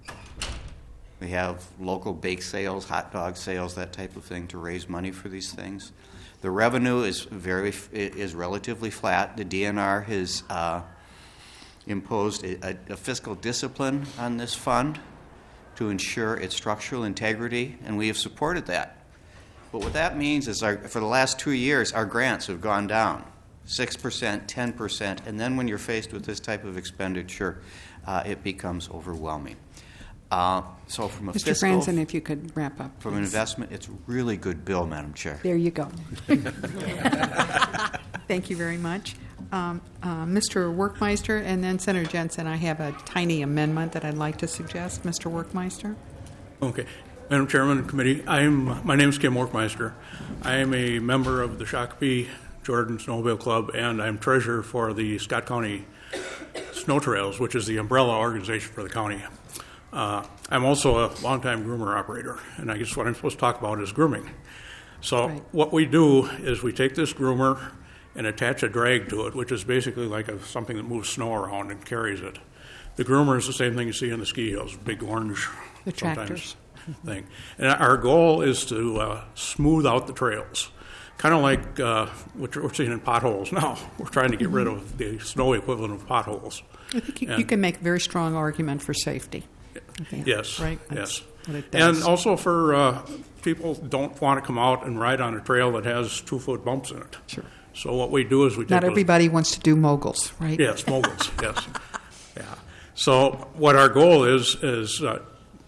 We have local bake sales, hot dog sales, that type of thing to raise money for these things. The revenue is very is relatively flat. The D N R has uh, imposed a, a fiscal discipline on this fund to ensure its structural integrity, and we have supported that. But what that means is our, for the last two years, our grants have gone down, six percent, ten percent, and then when you're faced with this type of expenditure, uh, it becomes overwhelming. Uh, so from a Mister fiscal... Franzen, if you could wrap up. From an please. investment, it's a really good bill, Madam Chair. There you go. Thank you very much. Um, uh, Mister Workmeister, and then Senator Jensen, I have a tiny amendment that I'd like to suggest. Mister Workmeister? Okay. Madam Chairman, committee, I'm, my name is Kim Workmeister. I am a member of the Shakopee Jordan Snowmobile Club, and I'm treasurer for the Scott County Snow Trails, which is the umbrella organization for the county. Uh, I'm also a longtime groomer operator, and I guess what I'm supposed to talk about is grooming. So right. What we do is we take this groomer and attach a drag to it, which is basically like a, something that moves snow around and carries it. The groomer is the same thing you see in the ski hills, big orange the tractors thing. And our goal is to uh, smooth out the trails, kind of like uh, what we're seeing in potholes now. We're trying to get rid of the snow equivalent of potholes. I think you, you can make a very strong argument for safety. Yes, right? yes. What it does. And also for uh, people who don't want to come out and ride on a trail that has two-foot bumps in it. Sure. So what we do is we take Not those- everybody wants to do moguls, right? Yes, moguls, yes. Yeah. So what our goal is, is uh,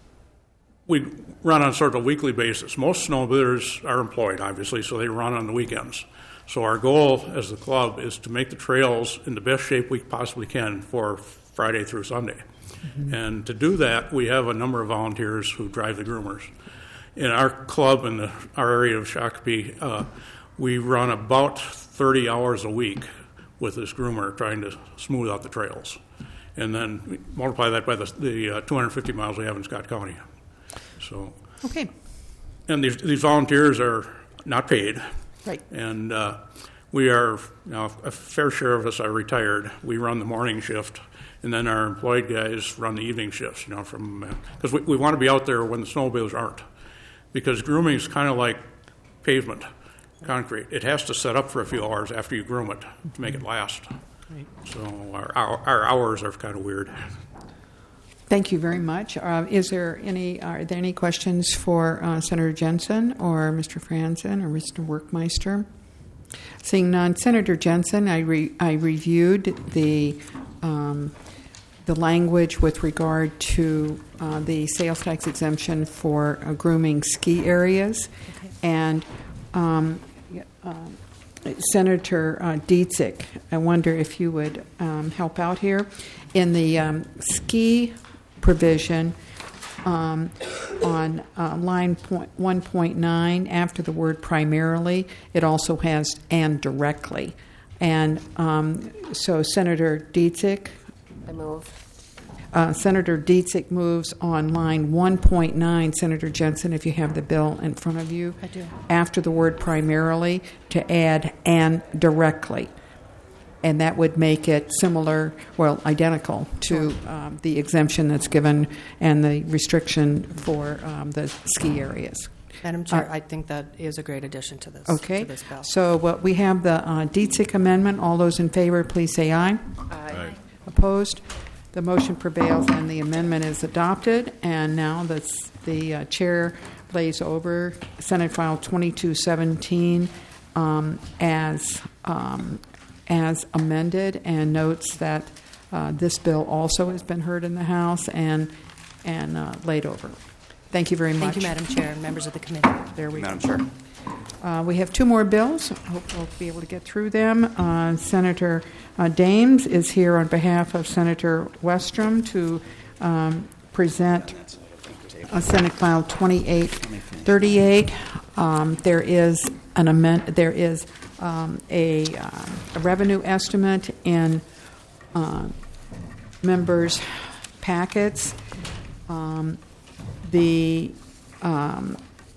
we run on sort of a weekly basis. Most snowmobilers are employed, obviously, so they run on the weekends. So our goal as the club is to make the trails in the best shape we possibly can for Friday through Sunday. Mm-hmm. And to do that, we have a number of volunteers who drive the groomers. In our club in the, our area of Shakopee, uh, we run about thirty hours a week with this groomer trying to smooth out the trails. And then we multiply that by the, the uh, two hundred fifty miles we have in Scott County. So, okay. And these, these volunteers are not paid. Right. And uh, we are, you know, a fair share of us are retired. We run the morning shift, and then our employed guys run the evening shifts, you know, from, because uh, we, we want to be out there when the snowmobiles aren't. Because grooming is kind of like pavement, concrete. It has to set up for a few hours after you groom it to make it last. Right. So our, our, our hours are kind of weird. Thank you very much. Uh, is there any? Are there any questions for uh, Senator Jensen or Mister Franzen or Mister Workmeister? Seeing none, Senator Jensen, I re, I reviewed the um, the language with regard to uh, the sales tax exemption for uh, grooming ski areas, okay. and um, uh, Senator uh, Dietzick, I wonder if you would um, help out here in the um, ski provision um, on uh, line point, one point nine, after the word primarily, it also has and directly. And um, so Senator Dietzick. I move. Uh, Senator Dietzick moves on line one point nine. Senator Jensen, if you have the bill in front of you. I do. After the word primarily, to add and directly. And that would make it similar, well, identical to um, the exemption that's given and the restriction for um, the ski areas. Madam Chair, Uh, I think that is a great addition to this, Okay. to this bill. So what we have the uh, Dietzick amendment. All those in favor, please say aye. Aye. Opposed? The motion prevails and the amendment is adopted. And now the, the uh, chair lays over Senate File twenty-two seventeen um, as um, as amended, and notes that uh, this bill also has been heard in the House and and uh, laid over. Thank you very much. Thank you, Madam Chair, and members of the committee. There we Madam go. Chair. Uh, we have two more bills. I hope we'll be able to get through them. Uh, Senator uh, Dames is here on behalf of Senator Westrom to um, present uh, Senate File twenty-eight thirty-eight. Um, there is an amend. There is um, a, um, a revenue estimate in uh, members' packets. Um, the um,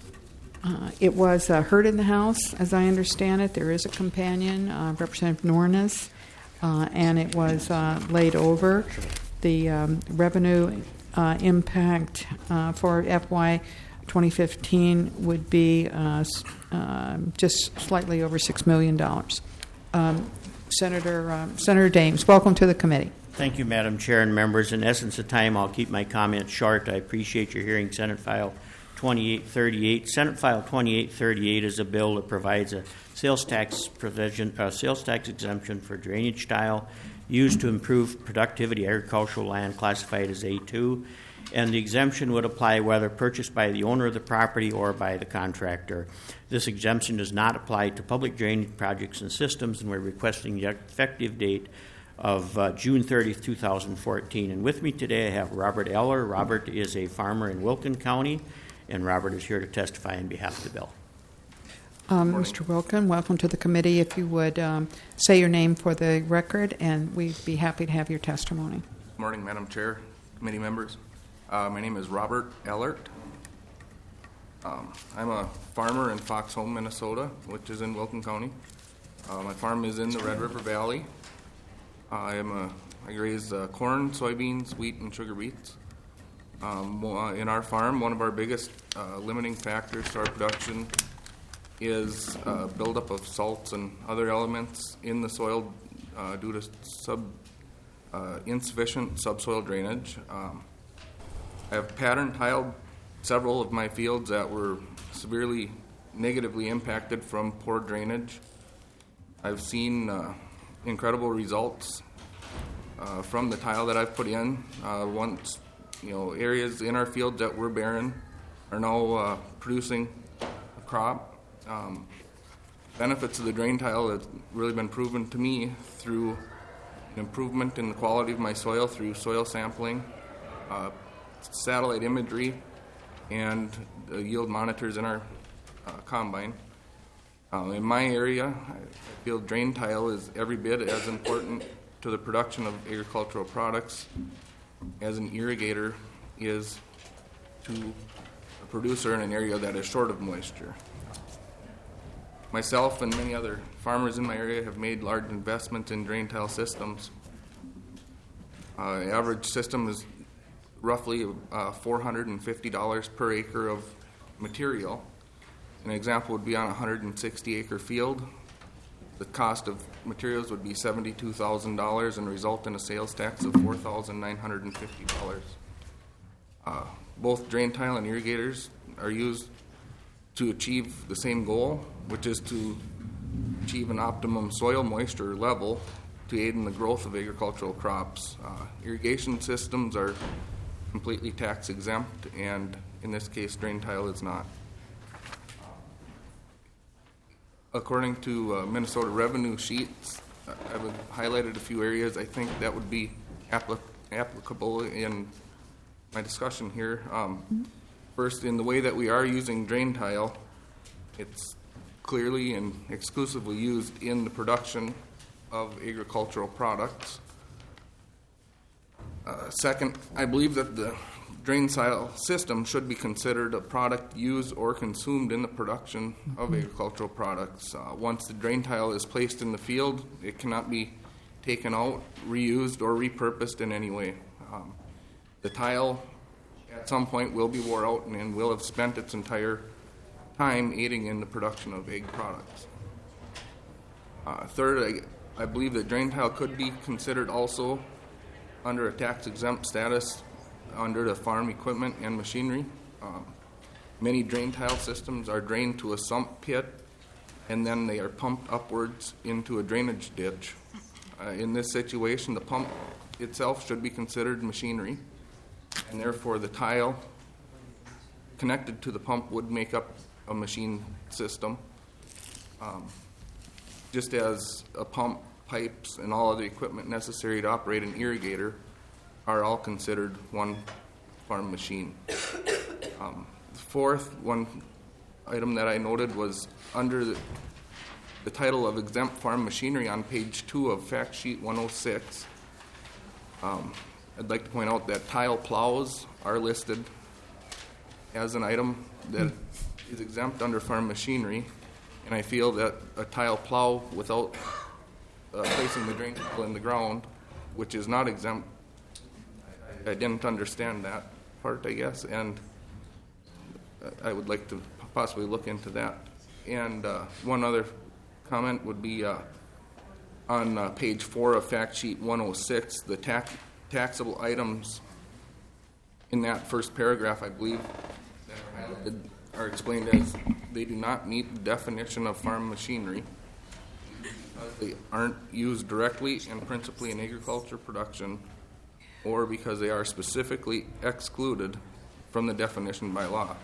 Uh, it was uh, heard in the House, as I understand it. There is a companion, uh, Representative Nornes, uh, and it was uh, laid over. The um, revenue uh, impact uh, for F Y twenty fifteen would be uh, uh, just slightly over six million dollars. Um, Senator uh, Senator Dames, welcome to the committee. Thank you, Madam Chair and members. In essence of time, I'll keep my comments short. I appreciate your hearing Senate File twenty-eight thirty-eight. Senate File twenty-eight thirty-eight is a bill that provides a sales tax provision, uh, sales tax exemption for drainage tile used to improve productivity agricultural land classified as A two, and the exemption would apply whether purchased by the owner of the property or by the contractor. This exemption does not apply to public drainage projects and systems, and we're requesting the effective date of uh, June thirtieth, two thousand fourteen. And with me today I have Robert Eller. Robert is a farmer in Wilkin County, and Robert is here to testify on behalf of the bill. Um, Mister Wilkin, welcome to the committee. If you would um, say your name for the record, and we'd be happy to have your testimony. Good morning, Madam Chair, committee members. Uh, my name is Robert Ellert. Um, I'm a farmer in Foxhome, Minnesota, which is in Wilkin County. Uh, my farm is in the Red River Valley. I am a, I raise uh, corn, soybeans, wheat, and sugar beets. Um, in our farm, one of our biggest uh, limiting factors to our production is uh, buildup of salts and other elements in the soil uh, due to sub, uh, insufficient subsoil drainage. Um, I have pattern tiled several of my fields that were severely negatively impacted from poor drainage. I've seen uh, incredible results uh, from the tile that I've put in. Uh, once, you know, areas in our field that were barren are now uh, producing a crop. Um, benefits of the drain tile have really been proven to me through an improvement in the quality of my soil through soil sampling, uh, satellite imagery, and the yield monitors in our uh, combine. Uh, in my area, I feel drain tile is every bit as important to the production of agricultural products as an irrigator is to a producer in an area that is short of moisture. Myself and many other farmers in my area have made large investments in drain tile systems. Uh, the average system is roughly uh, four hundred fifty dollars per acre of material. An example would be on a one hundred sixty acre field. The cost of materials would be seventy-two thousand dollars and result in a sales tax of four thousand nine hundred fifty dollars. Uh, both drain tile and irrigators are used to achieve the same goal, which is to achieve an optimum soil moisture level to aid in the growth of agricultural crops. Uh, irrigation systems are completely tax exempt, and in this case, drain tile is not. According to uh, Minnesota revenue sheets, uh, I've highlighted a few areas I think that would be applic- applicable in my discussion here. Um, mm-hmm. First, in the way that we are using drain tile, it's clearly and exclusively used in the production of agricultural products. Uh, second, I believe that the drain tile system should be considered a product used or consumed in the production of agricultural products. Uh, once the drain tile is placed in the field, it cannot be taken out, reused, or repurposed in any way. Um, the tile at some point will be wore out and, and will have spent its entire time aiding in the production of egg products. Uh, third, I, I believe that drain tile could be considered also under a tax-exempt status under the farm equipment and machinery. Um, many drain tile systems are drained to a sump pit and then they are pumped upwards into a drainage ditch. Uh, in this situation, the pump itself should be considered machinery, and therefore the tile connected to the pump would make up a machine system. Um, just as a pump, pipes, and all other equipment necessary to operate an irrigator are all considered one farm machine. Um, fourth, one item that I noted was under the, the title of exempt farm machinery on page two of fact sheet one oh six. Um, I'd like to point out that tile plows are listed as an item that is exempt under farm machinery, and I feel that a tile plow without uh, placing the drain tile in the ground, which is not exempt, I, I didn't understand that part, I guess, and I would like to possibly look into that. And uh, one other comment would be uh, on uh, page four of fact sheet one oh six, the tax, taxable items in that first paragraph, I believe, that are highlighted are explained as they do not meet the definition of farm machinery because they aren't used directly and principally in agriculture production, or because they are specifically excluded from the definition by law.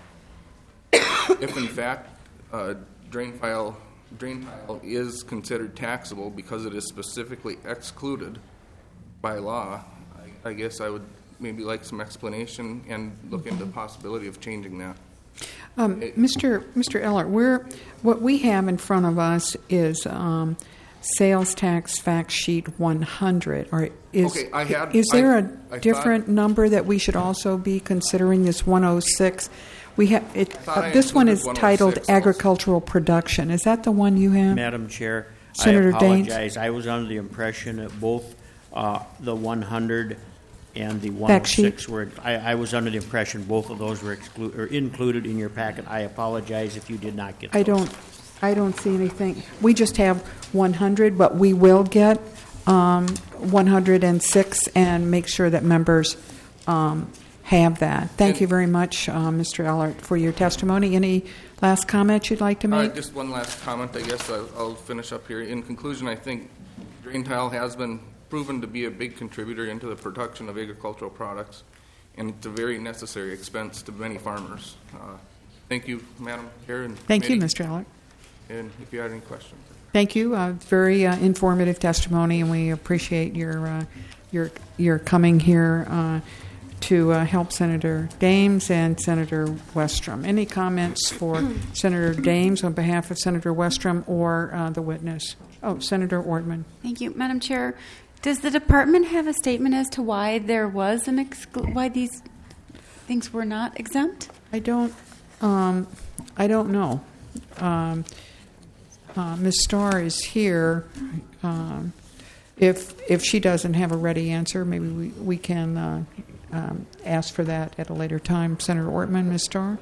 If in fact uh, drain tile drain tile is considered taxable because it is specifically excluded by law, I, I guess I would maybe like some explanation and look into the possibility of changing that. Um, Mister Mister Ellert, we're, what we have in front of us is um, sales tax fact sheet one hundred. Or is, okay, I had, is there I, a I different thought, number that we should also be considering, this one oh six? We have it. Uh, I this one is one oh six titled also. Agricultural Production. Is that the one you have? Madam Chair, Senator I Daines? apologize. I was under the impression that both uh, the one hundred and the one oh six were, I, I was under the impression both of those were exclu- or included in your packet. I apologize if you did not get those. I don't, I don't see anything. We just have one hundred, but we will get um, one hundred six and make sure that members um, have that. Thank you very much, uh, Mister Ellert, for your testimony. Any last comments you'd like to Uh, make? just one last comment, I guess I'll, I'll finish up here. In conclusion, I think drain tile has been proven to be a big contributor into the production of agricultural products, and it's a very necessary expense to many farmers. Uh, thank you, Madam Chair. And Thank you, committee. Mister Ellert. And if you had any questions. Thank you. Uh, very uh, informative testimony, and we appreciate your uh, your your coming here uh, to uh, help Senator Dames and Senator Westrom. Any comments for Senator Dames on behalf of Senator Westrom or uh, the witness? Oh, Senator Ortman. Thank you, Madam Chair. Does the department have a statement as to why there was an exclu- why these things were not exempt? I don't. Um, I don't know. Um, uh, Miz Starr is here. Um, if if she doesn't have a ready answer, maybe we we can uh, um, ask for that at a later time. Senator Ortman, Miz Starr.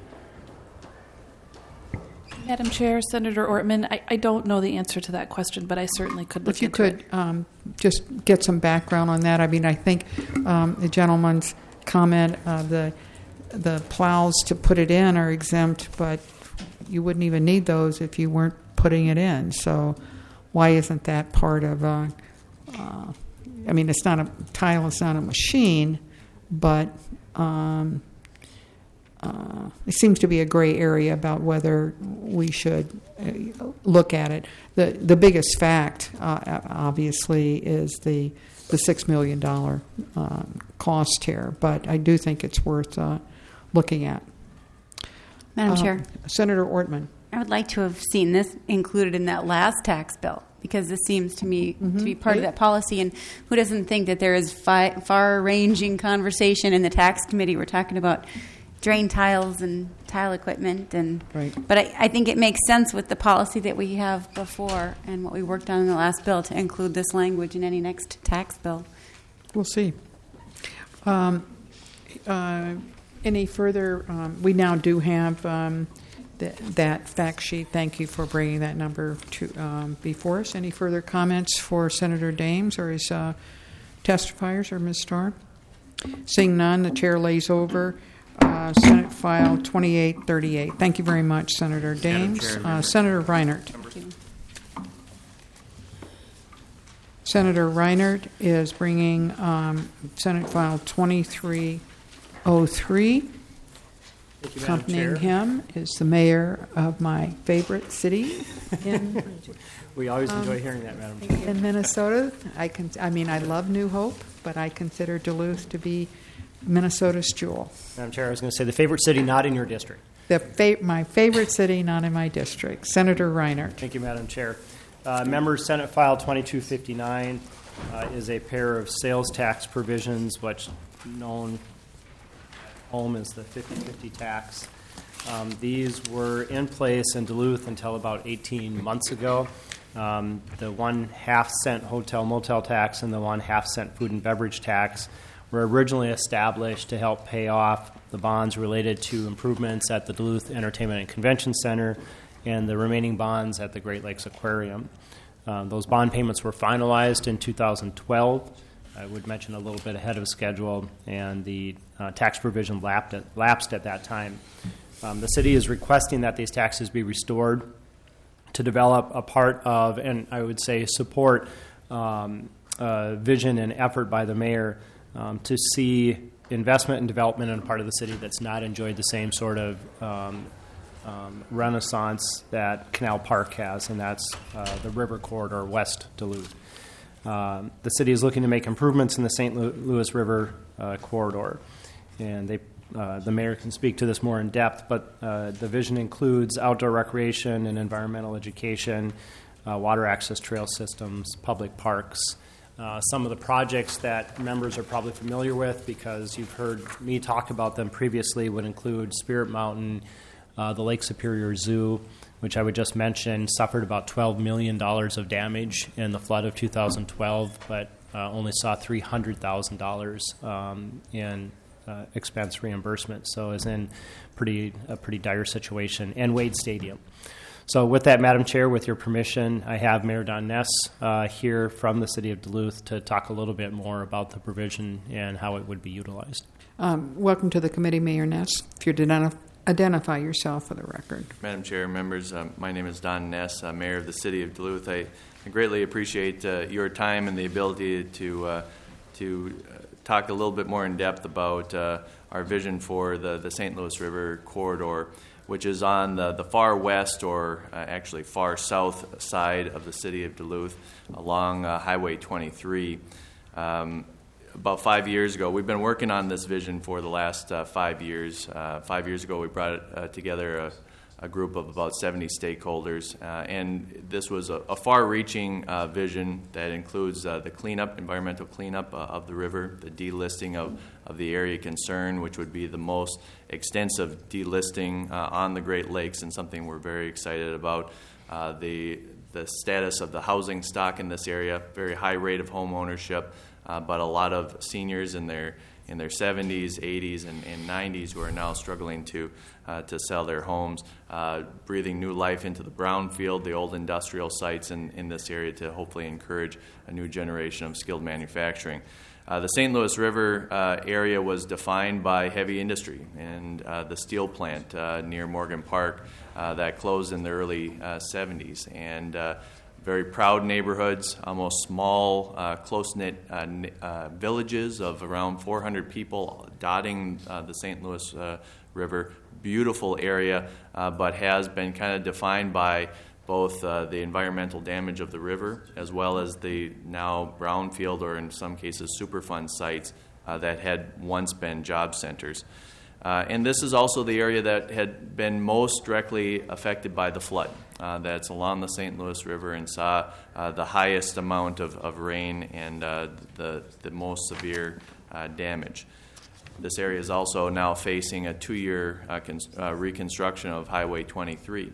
Madam Chair, Senator Ortman, I, I don't know the answer to that question, but I certainly could look If you into could it. um, just get some background on that. I mean, I think um, the gentleman's comment, uh, the the plows to put it in are exempt, but you wouldn't even need those if you weren't putting it in. So why isn't that part of a, uh, I mean, it's not a tile, it's not a machine, but um, uh, it seems to be a gray area about whether we should uh, look at it. The the biggest fact, uh, obviously, is the the six million dollar uh, cost here. But I do think it's worth uh, looking at. Madam Uh, Chair. Senator Ortman. I would like to have seen this included in that last tax bill, because this seems to me to be part of that policy. And who doesn't think that there is fi- far-ranging conversation in the tax committee? We're talking about drain tiles and tile equipment, and right. but I, I think it makes sense with the policy that we have before and what we worked on in the last bill to include this language in any next tax bill. We'll see. Um, uh, any further? Um, we now do have um, th- that fact sheet. Thank you for bringing that number to um, before us. Any further comments for Senator Dames or his uh, testifiers or Miz Starr? Seeing none, the chair lays over uh, Senate File twenty-eight thirty-eight. Thank you very much, Senator Dames. Uh, Senator Reinert. Senator Reinert is bringing um, Senate File twenty-three oh three. Thank you, Madam Accompanying Chair. him is the mayor of my favorite city in We always um, enjoy hearing that, Madam Chair. in Minnesota. I can. I mean, I love New Hope, but I consider Duluth to be Minnesota's jewel. Madam Chair, I was going to say the favorite city not in your district. The fa- my favorite city, not in my district. Senator Reinert. Thank you, Madam Chair. Uh, members, Senate File twenty-two fifty-nine uh, is a pair of sales tax provisions, what's known at home as the fifty-fifty tax. Um, these were in place in Duluth until about eighteen months ago. Um, the one half cent hotel motel tax and the one half cent food and beverage tax were originally established to help pay off the bonds related to improvements at the Duluth Entertainment and Convention Center and the remaining bonds at the Great Lakes Aquarium. Uh, those bond payments were finalized in two thousand twelve. I would mention a little bit ahead of schedule, and the uh, tax provision lapsed at, lapsed at that time. Um, the city is requesting that these taxes be restored to develop a part of, and I would say support, um, uh, vision and effort by the mayor um, to see investment and development in a part of the city that's not enjoyed the same sort of um, um, renaissance that Canal Park has, and that's uh, the River Corridor, West Duluth. Um, the city is looking to make improvements in the Saint Louis River uh, corridor, and they, uh, the mayor can speak to this more in depth, but uh, the vision includes outdoor recreation and environmental education, uh, water access trail systems, public parks. Uh, some of the projects that members are probably familiar with, because you've heard me talk about them previously, would include Spirit Mountain, uh, the Lake Superior Zoo, which I would just mention suffered about twelve million dollars of damage in the flood of two thousand twelve, but uh, only saw three hundred thousand dollars um, in uh, expense reimbursement, so is in pretty a pretty dire situation, and Wade Stadium. So with that, Madam Chair, with your permission, I have Mayor Don Ness uh, here from the City of Duluth to talk a little bit more about the provision and how it would be utilized. Um, welcome to the committee, Mayor Ness. If you'd identif- identify yourself for the record. Madam Chair, members, uh, my name is Don Ness, uh, Mayor of the City of Duluth. I, I greatly appreciate uh, your time and the ability to uh, to uh, talk a little bit more in depth about uh, our vision for the, the Saint Louis River corridor, which is on the, the far west, or uh, actually far south side of the City of Duluth along uh, Highway twenty-three. Um, about five years ago, we've been working on this vision for the last uh, five years. Uh, five years ago, we brought uh, together a, a group of about seventy stakeholders, uh, and this was a, a far-reaching uh, vision that includes uh, the cleanup, environmental cleanup uh, of the river, the delisting of, of the area concern, which would be the most extensive delisting uh, on the Great Lakes, and something we're very excited about. Uh, the the status of the housing stock in this area, very high rate of home ownership, uh, but a lot of seniors in their in their seventies, eighties, and, and nineties who are now struggling to uh, to sell their homes, uh, breathing new life into the brownfield, the old industrial sites in, in this area to hopefully encourage a new generation of skilled manufacturing. Uh, the Saint Louis River uh, area was defined by heavy industry, and uh, the steel plant uh, near Morgan Park uh, that closed in the early uh, seventies. And uh, very proud neighborhoods, almost small, uh, close-knit uh, uh, villages of around four hundred people dotting uh, the Saint Louis uh, River. Beautiful area, uh, but has been kind of defined by both uh, the environmental damage of the river as well as the now brownfield, or in some cases Superfund sites uh, that had once been job centers. Uh, and this is also the area that had been most directly affected by the flood uh, that's along the Saint Louis River, and saw uh, the highest amount of, of rain and uh, the, the most severe uh, damage. This area is also now facing a two-year uh, cons- uh, reconstruction of Highway twenty-three.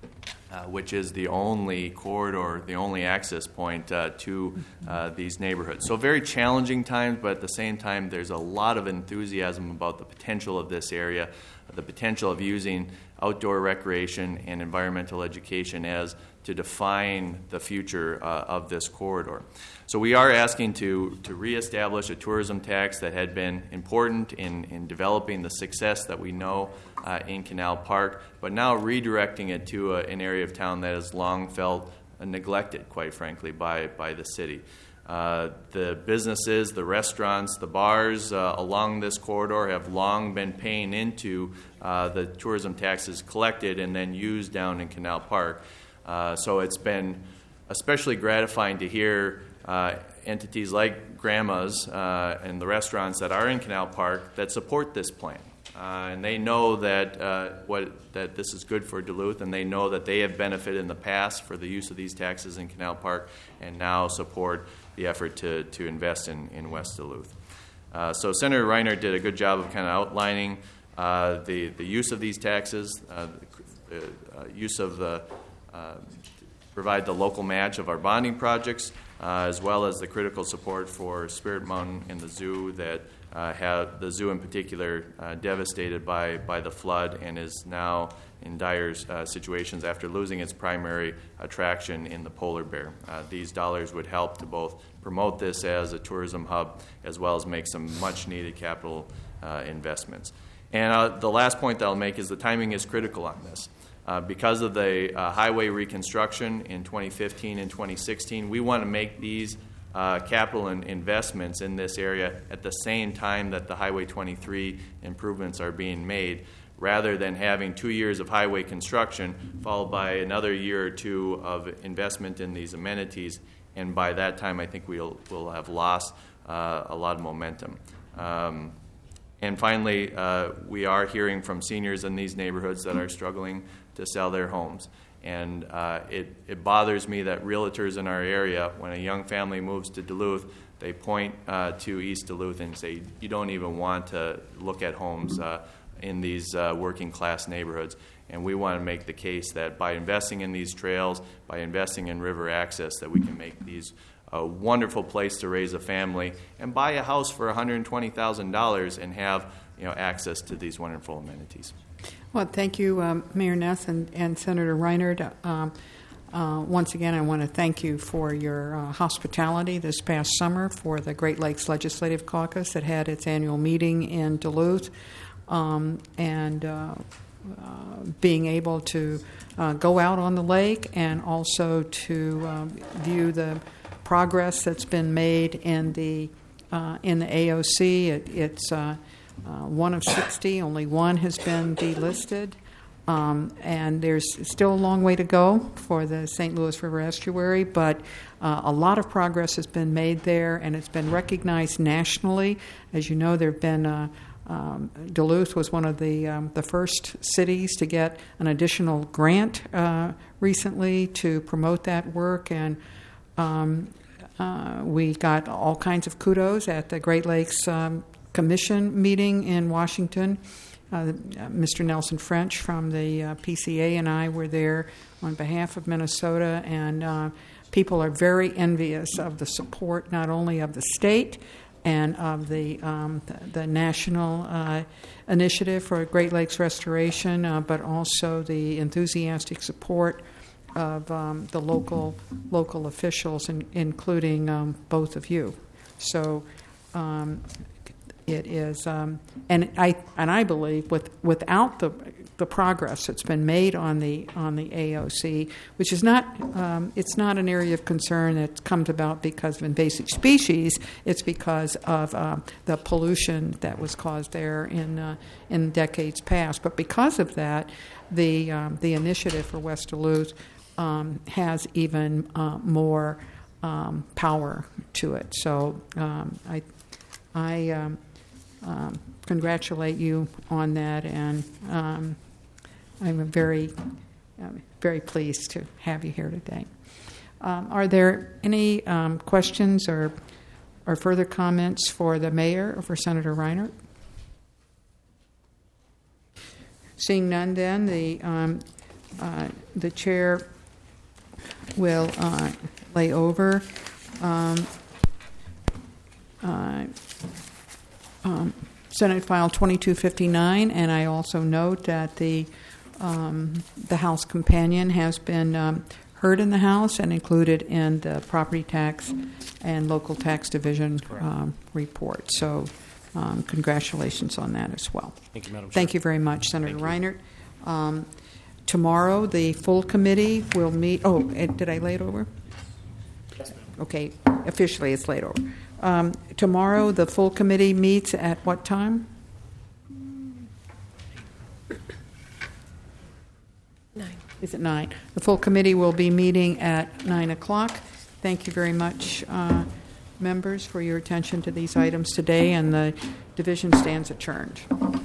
Uh, which is the only corridor, the only access point uh, to uh, these neighborhoods. So very challenging times, but at the same time, there's a lot of enthusiasm about the potential of this area, the potential of using outdoor recreation and environmental education as to define the future uh, of this corridor. So we are asking to, to reestablish a tourism tax that had been important in, in developing the success that we know uh, in Canal Park, but now redirecting it to a, an area of town that has long felt uh, neglected, quite frankly, by, by the city. Uh, the businesses, the restaurants, the bars uh, along this corridor have long been paying into uh, the tourism taxes collected and then used down in Canal Park. Uh, so it's been especially gratifying to hear uh, entities like Grandma's uh, and the restaurants that are in Canal Park that support this plan. Uh, and they know that uh, what that this is good for Duluth, and they know that they have benefited in the past for the use of these taxes in Canal Park, and now support the effort to, to invest in, in West Duluth. Uh, so Senator Reinert did a good job of kind of outlining uh, the, the use of these taxes, uh, the uh, use of the uh, provide the local match of our bonding projects, uh, as well as the critical support for Spirit Mountain and the zoo that uh, have the zoo in particular uh, devastated by, by the flood and is now in dire uh, situations after losing its primary attraction in the polar bear. Uh, these dollars would help to both promote this as a tourism hub as well as make some much needed capital uh, investments. And uh, the last point that I'll make is the timing is critical on this. Uh, because of the uh, highway reconstruction in twenty fifteen and twenty sixteen, we want to make these uh, capital in investments in this area at the same time that the Highway twenty-three improvements are being made, rather than having two years of highway construction followed by another year or two of investment in these amenities. And by that time, I think we'll, we'll have lost uh, a lot of momentum. Um, and finally, uh, we are hearing from seniors in these neighborhoods that are struggling to sell their homes. And uh, it, it bothers me that realtors in our area, when a young family moves to Duluth, they point uh, to East Duluth and say, you don't even want to look at homes uh, in these uh, working class neighborhoods. And we want to make the case that by investing in these trails, by investing in river access, that we can make these a wonderful place to raise a family and buy a house for one hundred twenty thousand dollars and have, you know, access to these wonderful amenities. Well, thank you, um, Mayor Ness and, and Senator Reinert. Um, uh, once again, I want to thank you for your uh, hospitality this past summer for the Great Lakes Legislative Caucus that had its annual meeting in Duluth, um, and uh, uh, being able to uh, go out on the lake and also to um, view the progress that's been made in the uh, in the A O C. It, it's uh, Uh, one of sixty, only one has been delisted, um, and there's still a long way to go for the Saint Louis River Estuary, but uh, a lot of progress has been made there, and it's been recognized nationally. As you know, there have been uh, um, Duluth was one of the um, the first cities to get an additional grant uh, recently to promote that work, and um, uh, we got all kinds of kudos at the Great Lakes um, Commission meeting in Washington. Uh, Mister Nelson French from the uh, P C A and I were there on behalf of Minnesota, and uh, people are very envious of the support not only of the state and of the um, the, the national uh, initiative for Great Lakes restoration, uh, but also the enthusiastic support of um, the local local officials, in, including um, both of you. So. Um, It is, um, and I and I believe with without the the progress that's been made on the on the A O C, which is not um, it's not an area of concern that comes about because of invasive species. It's because of um, the pollution that was caused there in uh, in decades past. But because of that, the um, the initiative for West Duluth um, has even uh, more um, power to it. So um, I I. Um, Um, congratulate you on that, and um, I'm very, uh, very pleased to have you here today. Um, are there any um, questions or or further comments for the mayor or for Senator Reinert? Seeing none, then the um, uh, the chair will uh, lay over. Um, uh, Um, Senate File twenty-two fifty-nine, and I also note that the um, the House Companion has been um, heard in the House and included in the Property Tax and Local Tax Division um, report. So um, congratulations on that as well. Thank you, Madam Chair. Thank you very much, Senator Reinert. Um, tomorrow, the full committee will meet. Oh, did I lay it over? Yes, ma'am. Okay, officially it's laid over. Um, tomorrow, the full committee meets at what time? Nine. Is it nine? The full committee will be meeting at nine o'clock. Thank you very much, uh, members, for your attention to these items today, and the division stands adjourned.